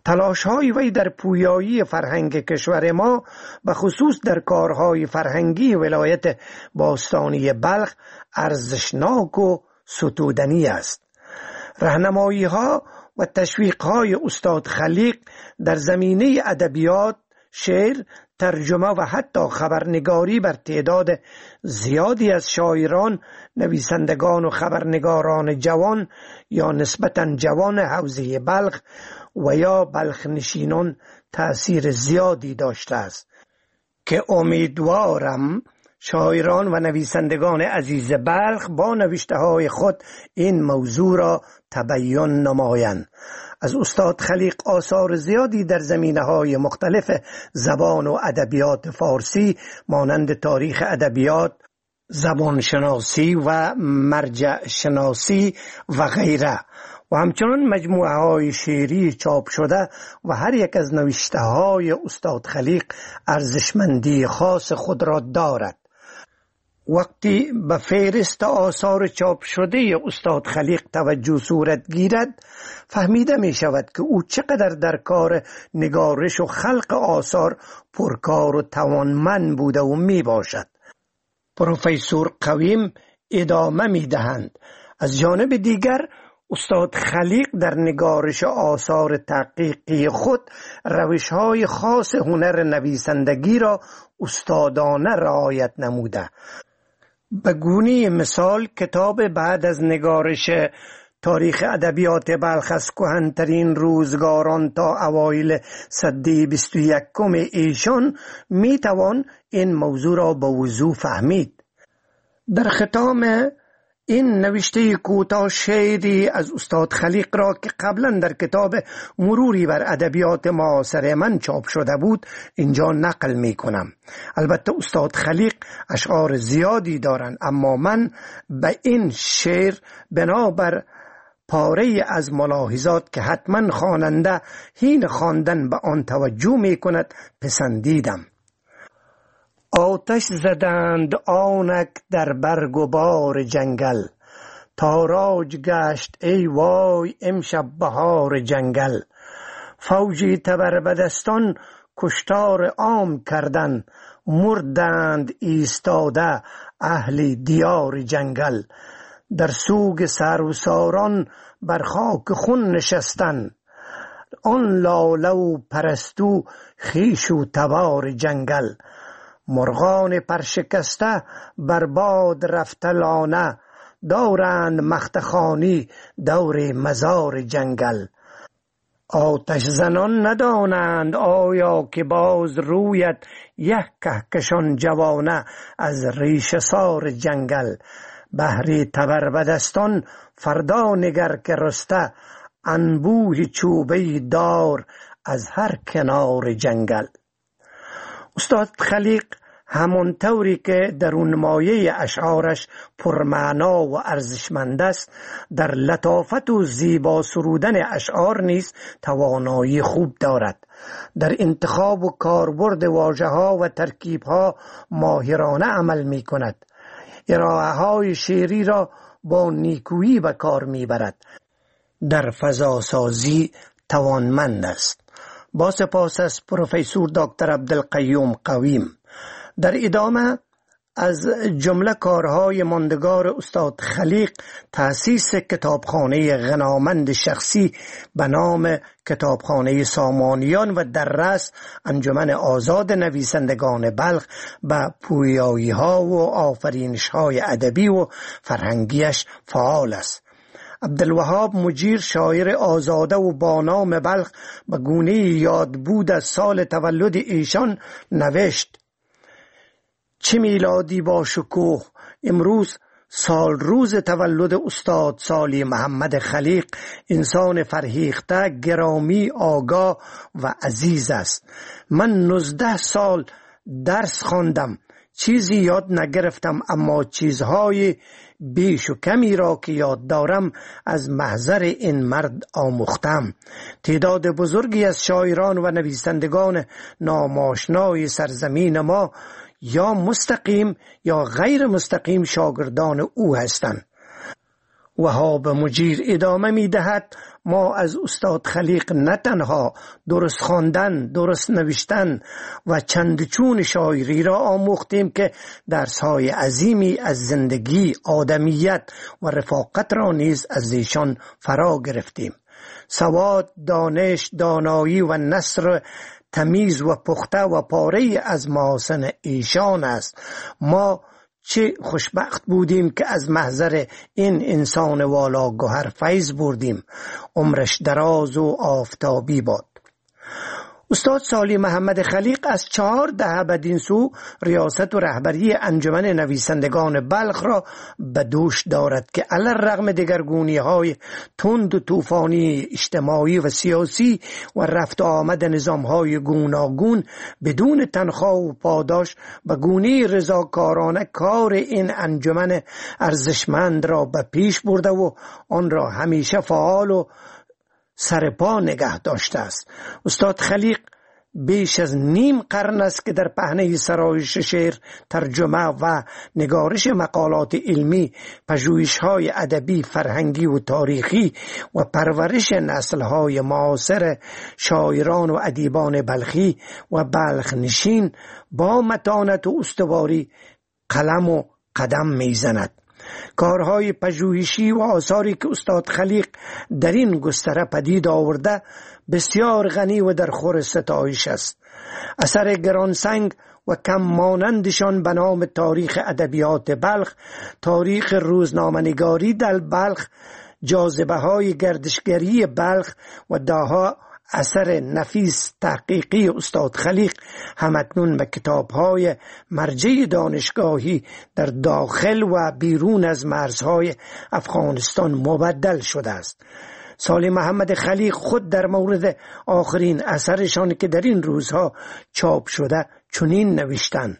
تلاش‌های وی در پویایی فرهنگ کشور ما و خصوص در کارهای فرهنگی ولایت باستانی بلخ ارزشناک و ستودنی است. راهنمایی‌ها و تشویق‌های استاد خلیق در زمینه ادبیات، شعر، ترجمه و حتی خبرنگاری بر تعداد زیادی از شاعران، نویسندگان و خبرنگاران جوان یا نسبتاً جوان حوزه بلخ و یا بلخ نشینان تأثیر زیادی داشته است که امیدوارم شاعران و نویسندگان عزیز بلخ با نوشته‌های خود این موضوع را تبیین نمایند. از استاد خلیق آثار زیادی در زمینه‌های مختلف زبان و ادبیات فارسی مانند تاریخ ادبیات، زبان شناسی و مرجع شناسی و غیره و همچنان مجموعه های شعری چاپ شده و هر یک از نوشته های استاد خلیق ارزشمندی خاص خود را دارد. وقتی به فهرست آثار چاپ شده استاد خلیق توجه صورت گیرد، فهمیده می شود که او چقدر در کار نگارش و خلق آثار پرکار و توانمند بوده و می باشد. پروفسور قویم ادامه می دهند: از جانب دیگر استاد خلیق در نگارش آثار تحقیقی خود روش‌های خاص هنر نویسندگی را استادانه رعایت نموده. به گونه مثال کتاب بعد از نگارش تاریخ ادبیات بلخ از کهن‌ترین روزگاران تا اوایل سده بیست و یکم ایشان می توان این موضوع را به وضوح فهمید. در ختام این نوشته کوتاه شعری از استاد خلیق را که قبلا در کتاب مروری بر ادبیات معاصر من چاپ شده بود اینجا نقل می کنم. البته استاد خلیق اشعار زیادی دارند، اما من به این شعر بنابر پاره از ملاحظات که حتما خواننده حین خواندن به آن توجه می کند پسندیدم. آتش زدند آنک در برگ و بار جنگل، تاراج گشت ای وای امشب بهار جنگل. فوجی تبربدستان کشتار عام کردن، مردند ایستاده اهل دیار جنگل. در سوگ سروساران بر خاک خون نشستن، آن لاله و پرستو خیش و تبار جنگل. مرغان پرشکسته بر باد رفته لانه، دارند مختخانی دور مزار جنگل. آتش زنان ندانند آیا که باز رویت، یک کهکشان جوانه از ریشه سار جنگل. بهری تبربدستان فردا نگر که رسته، انبوه چوبه دار از هر کنار جنگل. استاد خلیق همون طوری که درون مایه اشعارش پرمعنا و ارزشمند است، در لطافت و زیبا سرودن اشعار نیز توانایی خوب دارد. در انتخاب و کاربرد واژه‌ها و ترکیب‌ها ماهرانه عمل می کند. ارائه‌های شعری را با نیکویی به کار می برد. در فضاسازی توانمند است. با سپاس از پروفسور دکتر عبدالقیوم قویم. در ادامه از جمله کارهای ماندگار استاد خلیق تأسیس کتابخانه غنامند شخصی به نام کتابخانه سامانیان و در رأس انجمن آزاد نویسندگان بلخ به پویایی ها و آفرینش های ادبی و فرهنگیش فعال است. عبدالوهاب مجیر شاعر آزاده و با نام بلخ به گونه یاد بود از سال تولد ایشان نوشت: چه میلادی با شکوه، امروز سال روز تولد استاد سالی محمد خلیق. انسان فرهیخته، گرامی، آگاه و عزیز است. من نوزده سال درس خواندم، چیزی یاد نگرفتم، اما چیزهای بیش و کمی را که یاد دارم از محضر این مرد آموختم. تعداد بزرگی از شاعران و نویسندگان ناماشنای سرزمین ما یا مستقیم یا غیر مستقیم شاگردان او هستند. وهاب مجیر ادامه می دهد: ما از استاد خلیق نه تنها درست خواندن، درست نوشتن و چندچون شاعری را آموختیم که درس‌های عظیمی از زندگی، آدمیت و رفاقت را نیز از ایشان فرا گرفتیم. سواد، دانش، دانایی و نثر تمیز و پخته و پاره از محاسن ایشان است. ما چه خوشبخت بودیم که از محضر این انسان والا گوهر فیض بردیم. عمرش دراز و آفتابی باد. استاد صالح محمد خلیق از چهار دهه بدین سو ریاست و رهبری انجمن نویسندگان بلخ را به دوش دارد که علی الرغم دگرگونی های تند و طوفانی اجتماعی و سیاسی و رفت و آمد نظام های گوناگون بدون تنخواه و پاداش به گونه رضاکارانه کار این انجمن ارزشمند را به پیش برده و آن را همیشه فعال و سرپا نگه داشته است. استاد خلیق بیش از نیم قرن است که در پهنه سرایش شعر، ترجمه و نگارش مقالات علمی، پژوهش‌های ادبی، فرهنگی و تاریخی و پرورش نسل‌های معاصر شاعران و ادیبان بلخی و بلخ نشین با متانت و استواری قلم و قدم میزند. کارهای پژوهشی و آثاری که استاد خلیق در این گستره پدید آورده بسیار غنی و در خور ستایش است. اثر گرانسنگ و کم مانندشان به نام تاریخ ادبیات بلخ، تاریخ روزنامه‌نگاری در بلخ، جاذبه های گردشگری بلخ و داها اثر نفیس تحقیقی استاد خلیق همکنون به کتاب‌های مرجع دانشگاهی در داخل و بیرون از مرزهای افغانستان مبدل شده است. صالح محمد خلیق خود در مورد آخرین اثرشان که در این روزها چاپ شده چنین نوشتند: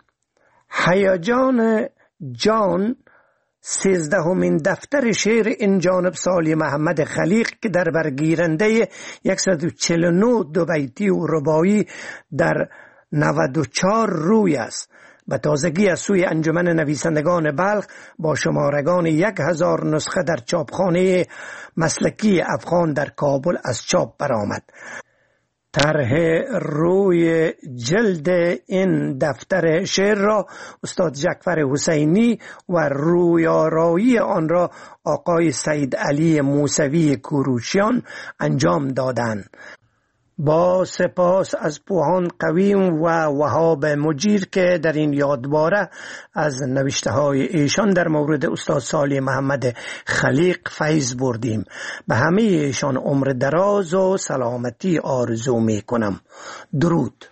هیجان جان، سیزدهمین دفتر شعر این جانب صالح محمد خلیق که در برگیرنده صد و چهل و نه دو بیتی و رباعی در نود و چهار روی است. به تازگی از سوی انجمن نویسندگان بلخ با شمارگان یک هزار نسخه در چاپخانه مسلکی افغان در کابل از چاپ برآمد. طرح روی جلد این دفتر شعر را استاد جعفر حسینی و رویارایی آن را آقای سید علی موسوی کوروشیان انجام دادند. با سپاس از پوهان قویم و وهاب مجیر که در این یادباره از نوشته های ایشان در مورد استاد صالح محمد خلیق فیض بردیم. به همه ایشان عمر دراز و سلامتی آرزو می کنم. درود.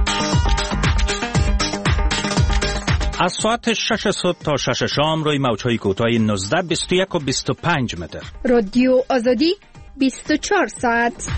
از ساعت شش صبح تا شش شام روی موج‌های کوتاه نوزده، بیست و یک و بیست و پنج متر. رادیو آزادی بیست و چهار ساعت.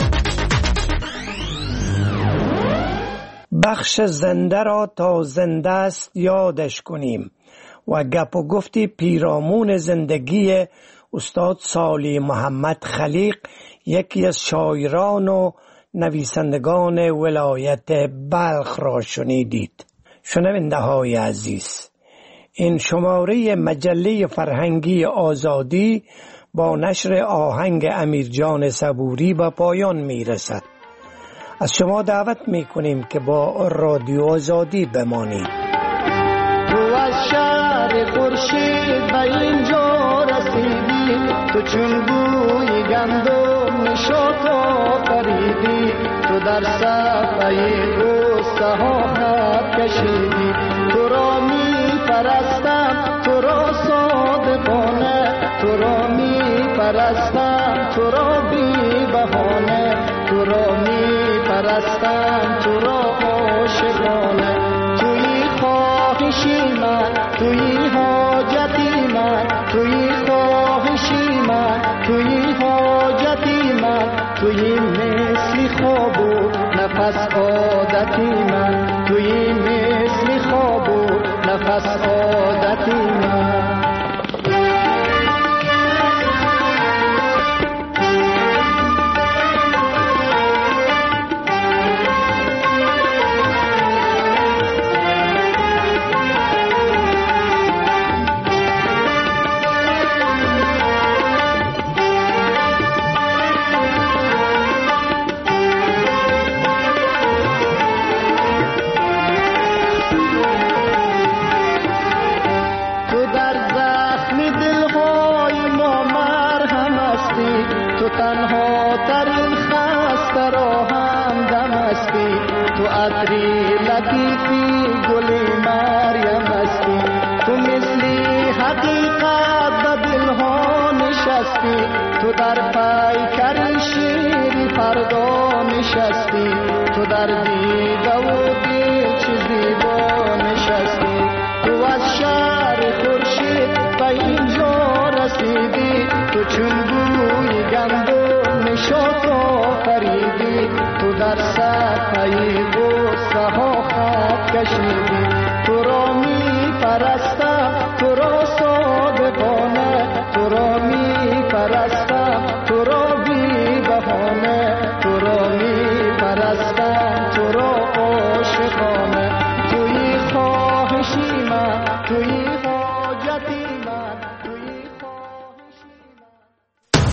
بخش زنده را تا زنده است یادش کنیم و گپ و گفتی پیرامون زندگی استاد صالح محمد خلیق، یکی از شاعران و نویسندگان ولایت بلخ را شنیدید. شنونده های عزیز، این شماره مجله فرهنگی آزادی با نشر آهنگ امیرجان صبوری به پایان می رسد. از شما دعوت می کنیم که با رادیو آزادی بمانید. تو از شهر خورشید به اینجا رسیدی، تو چون بوی گندم نشاط آفریدی، تو در صفحه غصه ها خط کشیدی. تو را می پرستم، تو را صادقانه، تو را می پرستم، تو را بی بهانه، تو را می پرستم، تو را عاشقانه. توی خواهشی من، توی حاجتی من، توی خواهشی من، توی حاجتی من، توی مثل خواب و نفس عادتی من، توی مثل خواب و نفس عادتی من. تو تنها ترین خسته را هم دم هستی، تو عطری لطیفی گل مریم هستی، تو مثلی حقیقت به دلها نشستی، تو در پیکر شیری فردا نشستی، تو در دیده و دل چه زیبا نشستی، تو از شهر خورشید به اینجا رسیدی، تو چون بوی گندم نشاط آفریدی، تو در صفحه غصه ها خط کشیدی.